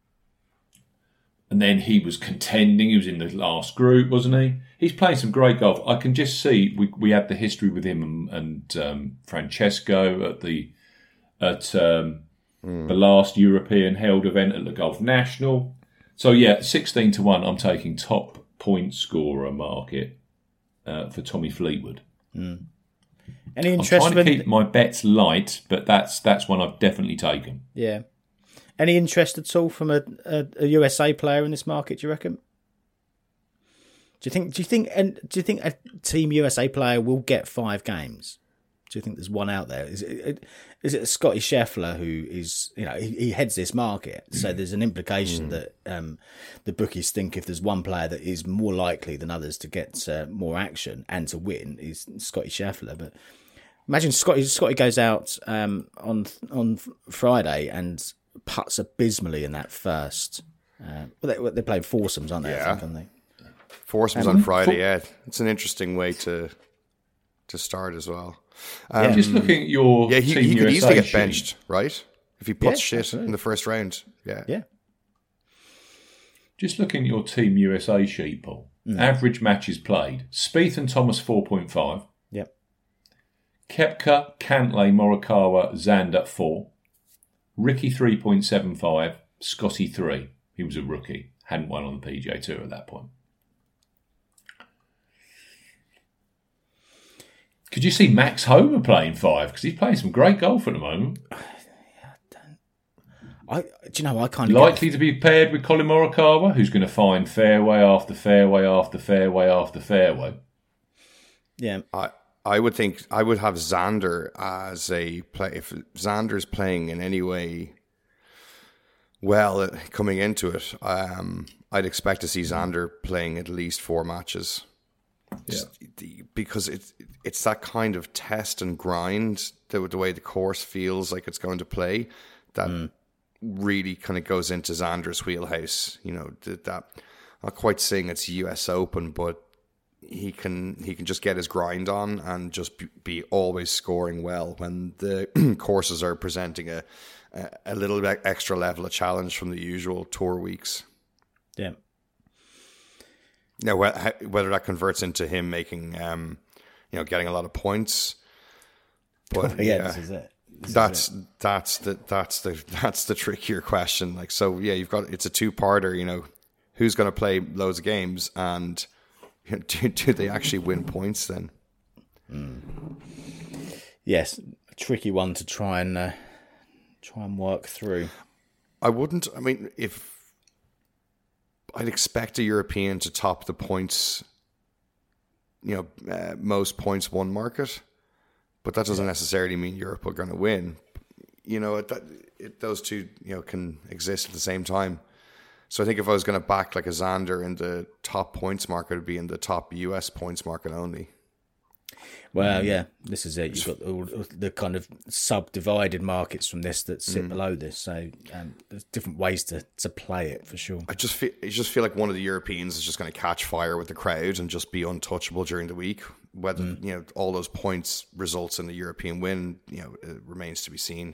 Speaker 2: And then he was contending. He was in the last group, wasn't he? He's playing some great golf. I can just see we had the history with him and Francesco at the last European held event at the Golf National. So 16-1. I'm taking top point scorer market for Tommy Fleetwood.
Speaker 3: Any interest?
Speaker 2: I'm trying to keep my bets light, but that's one I've definitely taken.
Speaker 3: Yeah. Any interest at all from a USA player in this market? Do you reckon? Do you think a Team USA player will get 5 games? Do you think there's one out there? Is it Scotty Scheffler who is, he heads this market? So there's an implication that the bookies think if there's one player that is more likely than others to get more action and to win is Scotty Scheffler. But imagine Scotty goes out on Friday and putts abysmally in that first. They're playing foursomes, aren't they?
Speaker 4: Yeah.
Speaker 3: I think, aren't they?
Speaker 4: Foursomes on Friday, It's an interesting way to start as well.
Speaker 2: Just looking at your
Speaker 4: he
Speaker 2: Team
Speaker 4: could
Speaker 2: USA
Speaker 4: easily get
Speaker 2: sheet.
Speaker 4: benched, right? If he puts shit
Speaker 3: absolutely.
Speaker 4: in the first round. Yeah.
Speaker 3: Yeah.
Speaker 2: Just looking at your Team USA sheet, Paul. Average matches played. Spieth and Thomas 4.5.
Speaker 3: Yep.
Speaker 2: Koepka, Cantlay, Morikawa, Xander 4. Ricky 3.75. Scotty 3. He was a rookie. Hadn't won on the PGA Tour at that point. Could you see Max Homa playing 5? Because he's playing some great golf at the moment.
Speaker 3: Do you know, I kind of
Speaker 2: likely to be paired with Colin Morikawa, who's going to find fairway after fairway after fairway after fairway.
Speaker 3: Yeah.
Speaker 4: I would think I would have Xander as a play. If Xander's playing in any way well coming into it, I'd expect to see Xander playing at least 4 matches. Yeah. Because it's that kind of test and grind, the way the course feels like it's going to play, that really kind of goes into Xander's wheelhouse. You know, that not quite saying it's US Open, but he can just get his grind on and just be always scoring well when the courses are presenting a little bit extra level of challenge from the usual tour weeks.
Speaker 3: Yeah.
Speaker 4: Now, whether that converts into him making, getting a lot of points, but
Speaker 3: this is it.
Speaker 4: That's the trickier question. Like, so yeah, it's a 2-parter. You know, who's going to play loads of games, and do they actually win points then?
Speaker 3: Yes, a tricky one to try and work through.
Speaker 4: If I'd expect a European to top the points, most points won market. But that doesn't necessarily mean Europe are going to win. Those two, can exist at the same time. So I think if I was going to back like a Xander in the top points market, it would be in the top US points market only.
Speaker 3: Well, yeah, this is it. You've got all the kind of subdivided markets from this that sit below this. So there's different ways to play it for sure. I just
Speaker 4: feel like one of the Europeans is just going to catch fire with the crowd and just be untouchable during the week. Whether all those points results in the European win, it remains to be seen.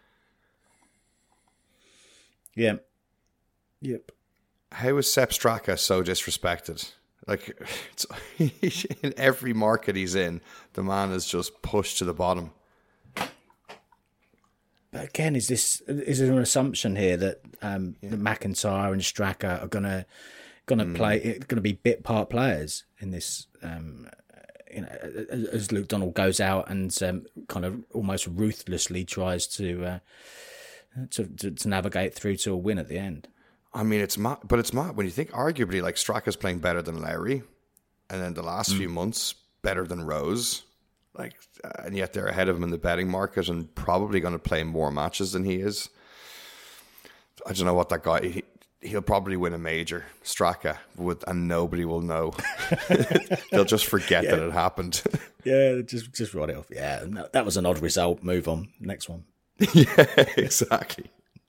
Speaker 3: Yeah. Yep.
Speaker 4: How is Sepp Straka so disrespected? Like, in every market he's in, the man is just pushed to the bottom.
Speaker 3: But again, is there an assumption here that McIntyre and Straka are gonna play, going to be bit part players in this? As Luke Donald goes out and kind of almost ruthlessly tries to navigate through to a win at the end.
Speaker 4: I mean, it's mad when you think arguably like Straka's playing better than Lowry, and then the last few months better than Rose, like, and yet they're ahead of him in the betting market and probably going to play more matches than he is. I don't know what that guy. He'll probably win a major, Straka, and nobody will know. They'll just forget that it happened.
Speaker 3: Yeah, just write it off. Yeah, no, that was an odd result. Move on. Next one.
Speaker 4: Yeah, exactly.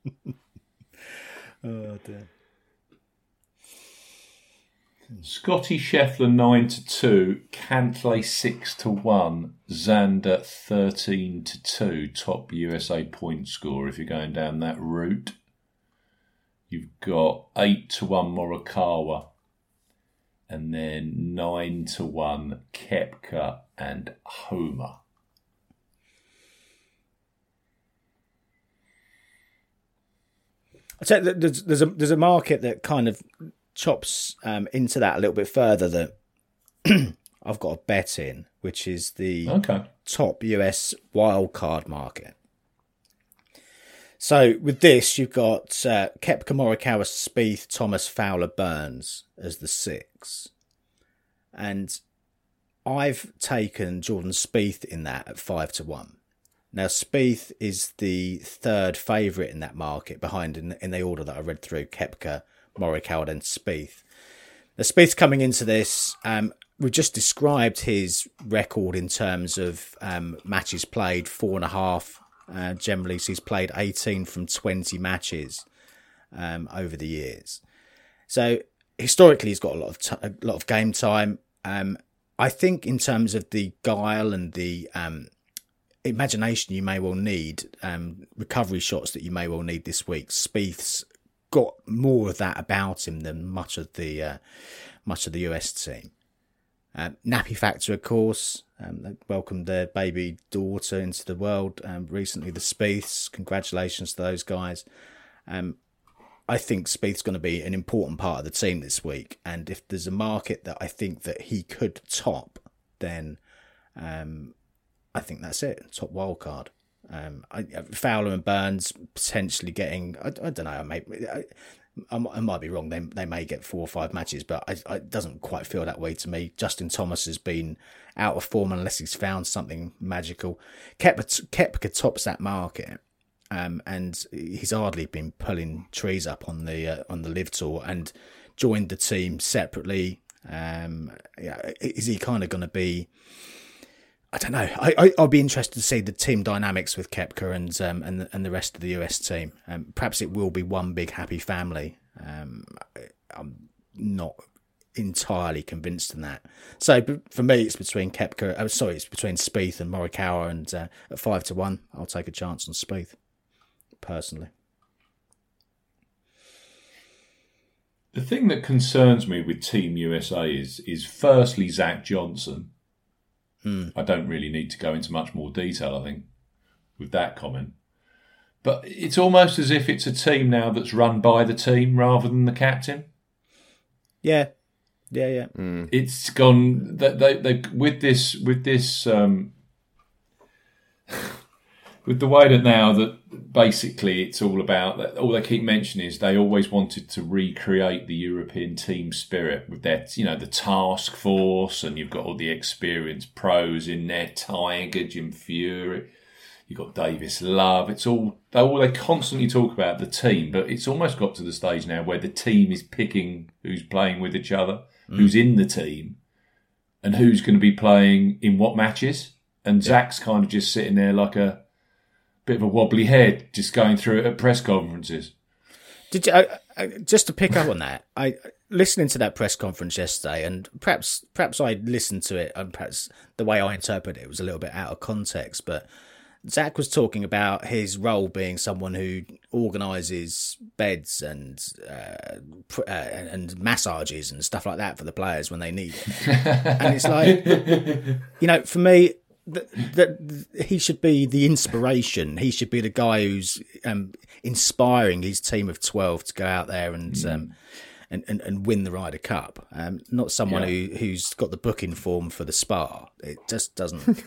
Speaker 3: Oh dear.
Speaker 2: Scotty Scheffler 9-2, Cantlay 6-1, Xander 13-2, top USA point score if you're going down that route. You've got 8-1 Morikawa, and then 9-1 Koepka and Homa.
Speaker 3: I'd say that there's a market that kind of chops into that a little bit further that I've got a bet in, which is the top US wildcard market. So with this, you've got Koepka, Morikawa, Spieth, Thomas, Fowler, Burns as the 6. And I've taken Jordan Spieth in that at 5-1. Now, Spieth is the third favourite in that market, behind in the order that I read through: Koepka, Morikawa, and Spieth. Now, Spieth's coming into this. We've just described his record in terms of matches played, 4.5. Generally, so he's played 18 from 20 matches over the years. So historically, he's got a lot of game time. I think in terms of the guile and the imagination you may well need, recovery shots that you may well need this week, Spieth's got more of that about him than much of the US team. Nappy Factor, of course, they welcomed their baby daughter into the world recently, the Spieths. Congratulations to those guys. I think Spieth's going to be an important part of the team this week, and if there's a market that I think that he could top, then I think that's it, top wildcard. Fowler and Burns potentially getting, I don't know, I might be wrong, they may get 4 or 5 matches, but it doesn't quite feel that way to me. Justin Thomas has been out of form unless he's found something magical. Koepka tops that market. And he's hardly been pulling trees up on the Live Tour and joined the team separately. Is he kind of going to be? I don't know. I'll be interested to see the team dynamics with Koepka and the rest of the US team. Perhaps it will be one big happy family. I'm not entirely convinced in that. So for me, it's between it's between Spieth and Morikawa, and at 5-1, I'll take a chance on Spieth. Personally,
Speaker 2: the thing that concerns me with Team USA is firstly Zach Johnson. I don't really need to go into much more detail, I think, with that comment. But it's almost as if it's a team now that's run by the team rather than the captain.
Speaker 3: Yeah.
Speaker 2: It's gone. They with this. With the way that now that basically it's all about that, all they keep mentioning is they always wanted to recreate the European team spirit with their, the task force, and you've got all the experienced pros in there, Tiger, Jim Furyk, you've got Davis Love. It's all they constantly talk about the team, but it's almost got to the stage now where the team is picking who's playing with each other, who's in the team, and who's going to be playing in what matches. And Zach's kind of just sitting there like a bit of a wobbly head, just going through it at press conferences.
Speaker 3: Did you just to pick up on that? I listening to that press conference yesterday, and perhaps I listened to it, and perhaps the way I interpret it was a little bit out of context. But Zach was talking about his role being someone who organises beds and massages and stuff like that for the players when they need it. And it's like, for me, that he should be the inspiration. He should be the guy who's inspiring his team of 12 to go out there and win the Ryder Cup. Not someone who's got the booking form for the Spa. It just doesn't.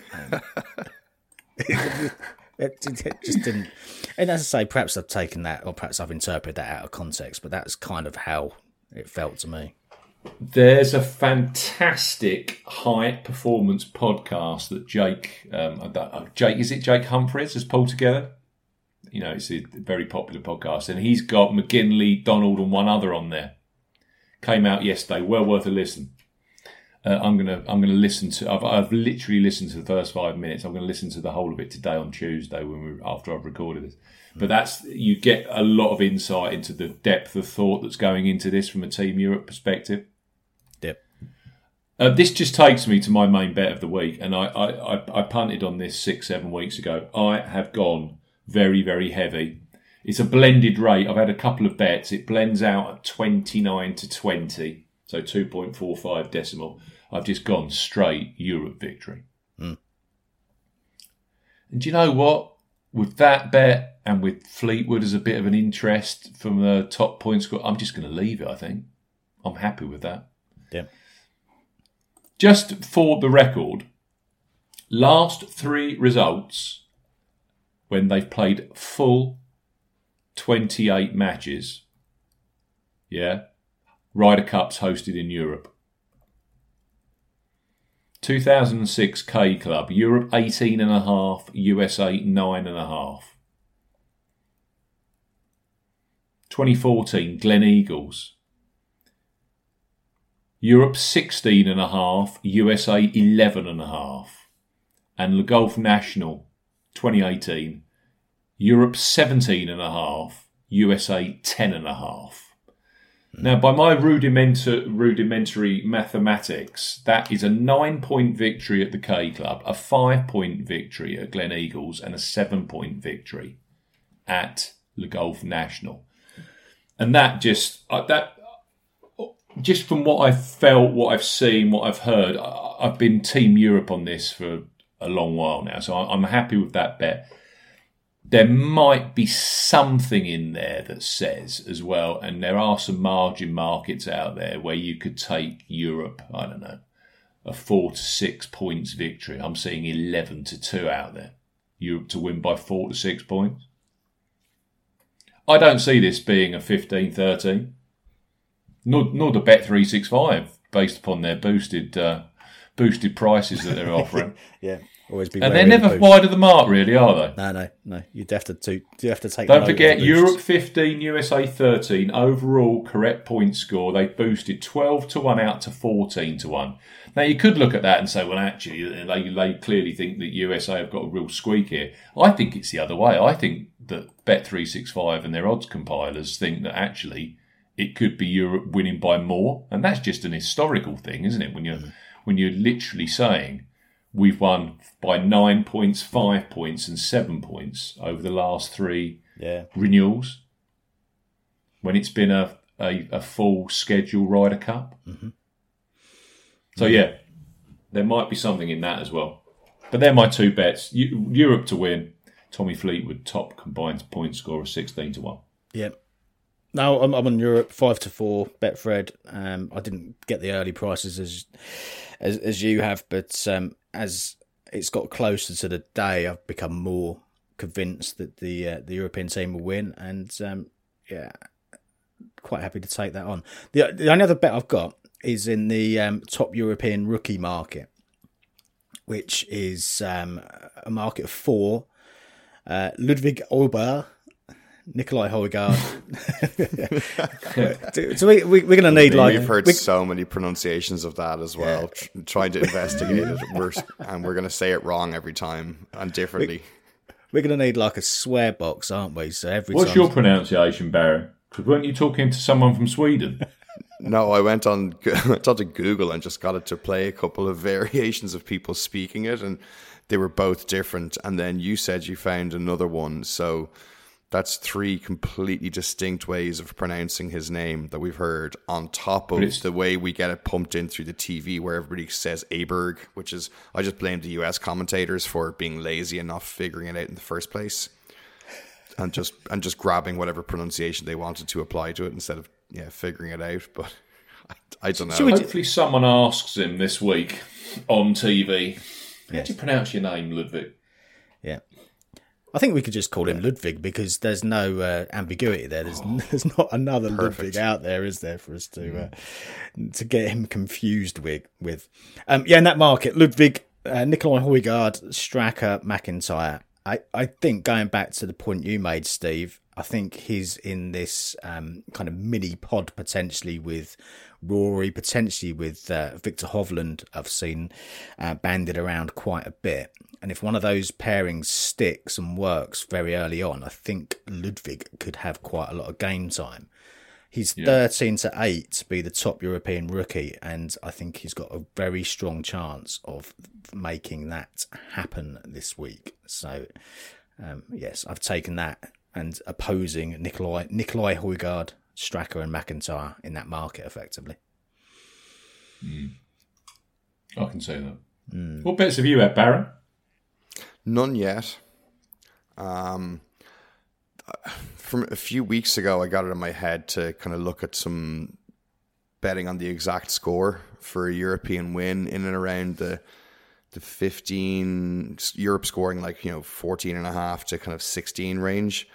Speaker 3: It just didn't. And as I say, perhaps I've taken that, or perhaps I've interpreted that out of context. But that's kind of how it felt to me.
Speaker 2: There's a fantastic high performance podcast that Jake, is it Jake Humphreys has pulled together? It's a very popular podcast, and he's got McGinley, Donald, and one other on there. Came out yesterday, well worth a listen. I'm gonna listen to. I've literally listened to the first 5 minutes. I'm gonna listen to the whole of it today on Tuesday after I've recorded this. But you get a lot of insight into the depth of thought that's going into this from a Team Europe perspective. This just takes me to my main bet of the week, and I punted on this 6-7 weeks ago. I have gone very, very heavy. It's a blended rate. I've had a couple of bets. It blends out at 29-20, so 2.45 decimal. I've just gone straight Europe victory. And do you know what? With that bet and with Fleetwood as a bit of an interest from the top point score, I'm just going to leave it, I think. I'm happy with that.
Speaker 3: Yeah.
Speaker 2: Just for the record, last 3 results when they've played full 28 matches, Ryder Cups hosted in Europe. 2006 K Club, Europe 18.5, USA 9.5. 2014 Glen Eagles, Europe 16.5, USA 11.5. And Le Golf National 2018, Europe 17.5, USA 10.5. Now, by my rudimentary mathematics, that is a 9-point victory at the K Club, a 5-point victory at Glen Eagles, and a 7-point victory at Le Golf National. And that just from what I've felt, what I've seen, what I've heard, I've been Team Europe on this for a long while now. So I'm happy with that bet. There might be something in there that says as well, and there are some margin markets out there where you could take Europe, I don't know, a 4 to 6 points victory. I'm seeing 11-2 out there. Europe to win by 4 to 6 points. I don't see this being a 15-13. Nor the Bet365, based upon their boosted prices that they're offering.
Speaker 3: Yeah, always be.
Speaker 2: And they're never wide of the mark, really, are they?
Speaker 3: No. You'd have to take.
Speaker 2: Don't forget, Europe 15, USA 13. Overall correct point score. They boosted 12-1 out to 14-1. Now you could look at that and say, well, actually, they clearly think that USA have got a real squeak here. I think it's the other way. I think that Bet365 and their odds compilers think that actually it could be Europe winning by more, and that's just an historical thing, isn't it? When you're literally saying we've won by 9 points, 5 points, and 7 points over the last three renewals, when it's been a full schedule Ryder Cup. Mm-hmm. So there might be something in that as well. But they're my two bets: Europe to win, Tommy Fleetwood top combined point score of 16-1.
Speaker 3: Yeah. No, I'm on Europe 5-4 Betfred. I didn't get the early prices as you have, but as it's got closer to the day, I've become more convinced that the European team will win, and quite happy to take that on. The only other bet I've got is in the top European rookie market, which is a market of 4. Ludwig Ober, Nicolai Højgaard. So we're going to need
Speaker 4: We've heard so many pronunciations of that as well. Trying to investigate it, we're going to say it wrong every time and differently.
Speaker 3: We're going to need like a swear box, aren't we? So
Speaker 2: what's your pronunciation, Barry? Because weren't you talking to someone from Sweden?
Speaker 4: No, I went onto Google and just got it to play a couple of variations of people speaking it, and they were both different. And then you said you found another one, so that's 3 completely distinct ways of pronouncing his name that we've heard, on top of the way we get it pumped in through the TV where everybody says Aberg, which is, I just blame the US commentators for being lazy and not figuring it out in the first place, and just grabbing whatever pronunciation they wanted to apply to it instead of figuring it out. But I don't know.
Speaker 2: Hopefully someone asks him this week on TV, how do you pronounce your name, Ludwig?
Speaker 3: Yeah. I think we could just call him Ludwig because there's no ambiguity there. There's not another Ludwig out there, is there, for us to get him confused with? In that market, Ludwig, Nicolai Højgaard, Straka, McIntyre. I think going back to the point you made, Steve, I think he's in this kind of mini pod potentially with Rory, potentially with Victor Hovland. I've seen bandied around quite a bit. And if one of those pairings sticks and works very early on, I think Ludwig could have quite a lot of game time. He's 13-8 to be the top European rookie, and I think he's got a very strong chance of making that happen this week. So, yes, I've taken that and opposing Nicolai Højgaard, Straka and McIntyre in that market effectively.
Speaker 2: I can say that. What bets have you had, Baron?
Speaker 4: None yet. From a few weeks ago, I got it in my head to kind of look at some betting on the exact score for a European win in and around the 15, Europe scoring 14.5 to kind of 16 range.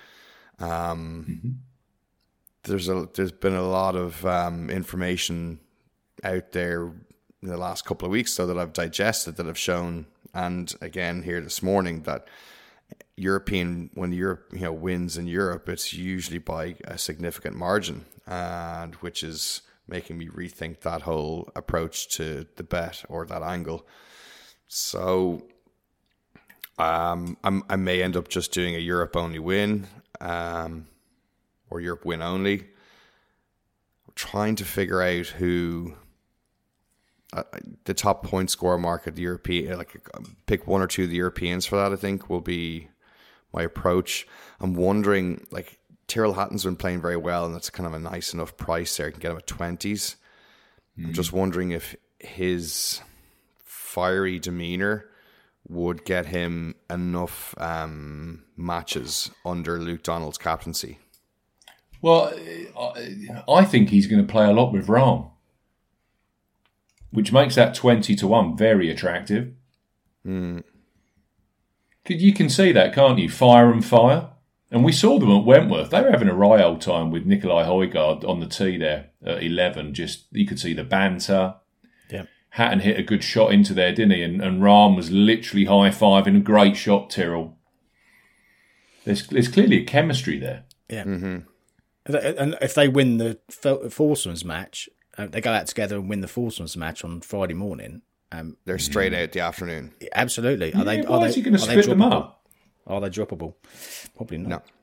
Speaker 4: There's been a lot of information out there in the last couple of weeks, though, that I've digested, that have shown, and again here this morning, that when Europe wins in Europe, it's usually by a significant margin, and which is making me rethink that whole approach to the bet or that angle. So I may end up just doing a Europe only win, or Europe win only. I'm trying to figure out who the top point scorer market, the European, pick one or two of the Europeans for that, I think will be my approach. I'm wondering, Tyrrell Hatton's been playing very well, and that's kind of a nice enough price there. You can get him at 20s. I'm just wondering if his fiery demeanour would get him enough matches under Luke Donald's captaincy.
Speaker 2: Well, I think he's going to play a lot with Rahm, which makes that 20-1 very attractive. You can see that, can't you? Fire and fire. And we saw them at Wentworth. They were having a right old time with Nikolai Højgaard on the tee there at 11. Just, you could see the banter.
Speaker 3: Yeah.
Speaker 2: Hatton hit a good shot into there, didn't he? And Rahm was literally high-fiving. A great shot, Tyrrell. There's clearly a chemistry there.
Speaker 3: Yeah. Mm-hmm. And if they win the foursomes match, they go out together and win the foursomes match on Friday morning.
Speaker 4: They're straight out the afternoon.
Speaker 3: Absolutely.
Speaker 2: Why is he going to split them up?
Speaker 3: Are they droppable? Probably not.
Speaker 4: No.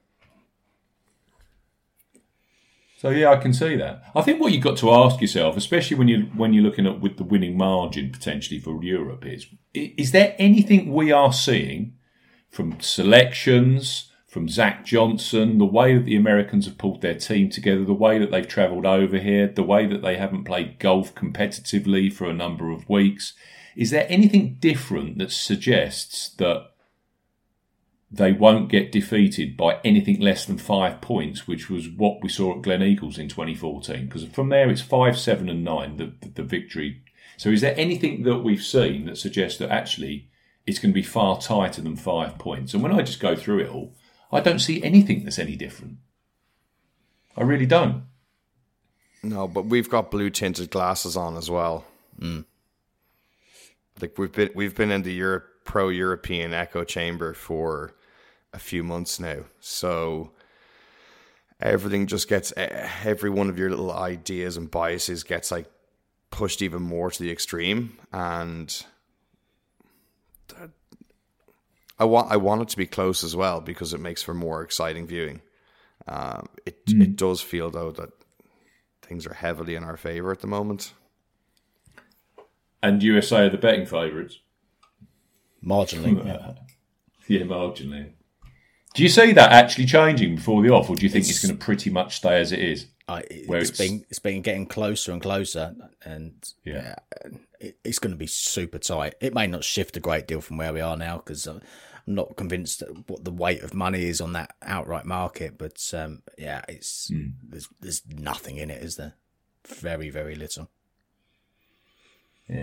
Speaker 2: So yeah, I can see that. I think what you've got to ask yourself, especially when you're looking at with the winning margin potentially for Europe, is there anything we are seeing from selections, from Zach Johnson, the way that the Americans have pulled their team together, the way that they've travelled over here, the way that they haven't played golf competitively for a number of weeks? Is there anything different that suggests that they won't get defeated by anything less than 5 points, which was what we saw at Glen Eagles in 2014? Because from there it's 5, 7 and 9, the victory. So is there anything that we've seen that suggests that actually it's going to be far tighter than 5 points? And when I just go through it all, I don't see anything that's any different. I really don't.
Speaker 4: No, but we've got blue tinted glasses on as well. Like we've been in the pro-European echo chamber for a few months now, so everything just gets, every one of your little ideas and biases gets like pushed even more to the extreme, and I want it to be close as well because it makes for more exciting viewing. It does feel though that things are heavily in our favour at the moment. And
Speaker 2: USA are the betting favourites.
Speaker 3: Marginally.
Speaker 2: Yeah, marginally. Do you see that actually changing before the off, or do you think it's going to pretty much stay as it is?
Speaker 3: It's been getting closer and closer, and it's going to be super tight. It may not shift a great deal from where we are now because I'm not convinced what the weight of money is on that outright market. But it's there's nothing in it, is there? Very, very little.
Speaker 2: Yeah.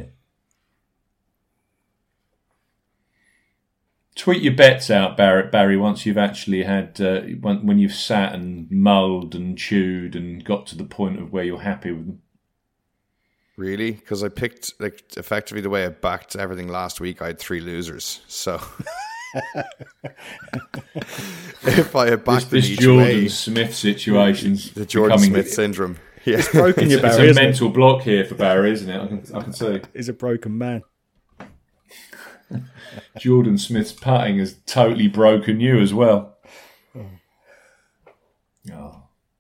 Speaker 2: Tweet your bets out, Barry, once you've actually had, when you've sat and mulled and chewed and got to the point of where you're happy with them.
Speaker 4: Really? Because I picked, like, effectively the way I backed everything last week, I had 3 losers. So if I had backed
Speaker 2: this
Speaker 4: each
Speaker 2: Jordan
Speaker 4: way,
Speaker 2: Smith situation's
Speaker 4: the Jordan Smith syndrome. Yeah.
Speaker 3: It's broken you,
Speaker 2: It's
Speaker 3: Barry.
Speaker 2: a mental block here for Barry, isn't it? I can see.
Speaker 3: He's a broken man.
Speaker 2: Jordan Smith's putting has totally broken you as well. Oh.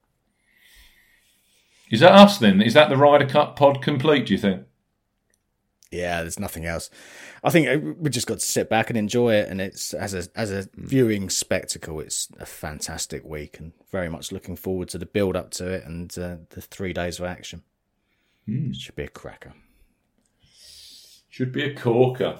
Speaker 2: Is that us then? Is that the Ryder Cup pod complete, do you think?
Speaker 3: Yeah, there's nothing else. I think we just got to sit back and enjoy it, and it's as a viewing spectacle, it's a fantastic week, and very much looking forward to the build up to it and the 3 days of action. It should be a cracker.
Speaker 2: Should be a corker.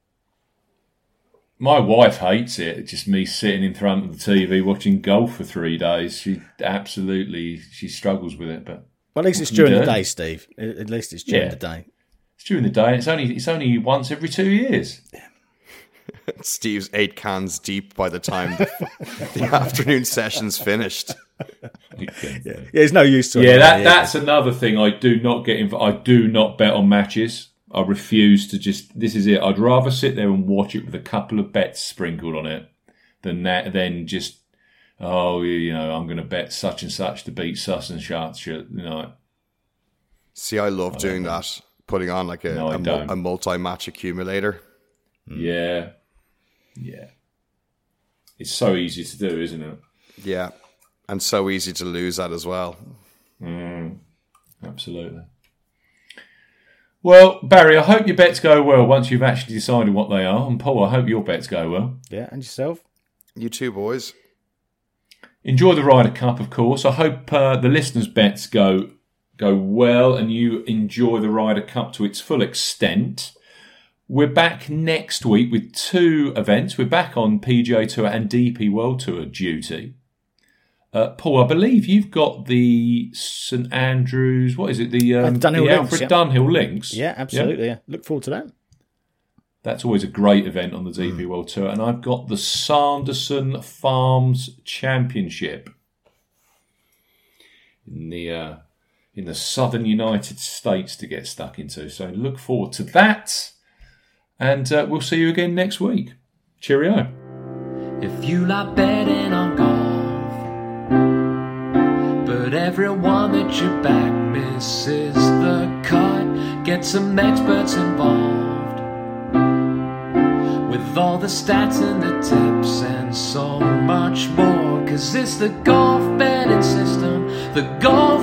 Speaker 2: My wife hates it. It's just me sitting in front of the TV watching golf for 3 days. She struggles with it. But
Speaker 3: well, at least it's during the day, Steve. At least it's during the day.
Speaker 2: It's during the day. It's only once every 2 years.
Speaker 4: Steve's 8 cans deep by the time the afternoon session's finished.
Speaker 3: Yeah, it's no use to it.
Speaker 2: Yeah, that's another thing I do not get involved. I do not bet on matches. I refuse to this is it. I'd rather sit there and watch it with a couple of bets sprinkled on it than just, I'm going to bet such and such to beat such and such.
Speaker 4: See, I love doing that, putting on like a multi-match accumulator.
Speaker 2: Yeah. Yeah. It's so easy to do, isn't it?
Speaker 4: Yeah. And so easy to lose at as well.
Speaker 2: Absolutely. Well, Barry, I hope your bets go well once you've actually decided what they are. And Paul, I hope your bets go well.
Speaker 3: Yeah, and yourself?
Speaker 4: You too, boys.
Speaker 2: Enjoy the Ryder Cup, of course. I hope the listeners' bets go well and you enjoy the Ryder Cup to its full extent. We're back next week with 2 events. We're back on PGA Tour and DP World Tour duty. Paul, I believe you've got the St Andrews, what is it? The Alfred Dunhill Links.
Speaker 3: Yeah, absolutely. Yeah. Look forward to that.
Speaker 2: That's always a great event on the DP World Tour. And I've got the Sanderson Farms Championship in the southern United States to get stuck into. So look forward to that. And we'll see you again next week. Cheerio.
Speaker 1: If you like betting on golf, but everyone that you back misses the cut, get some experts involved with all the stats and the tips and so much more. 'Cause it's the golf betting system, the golf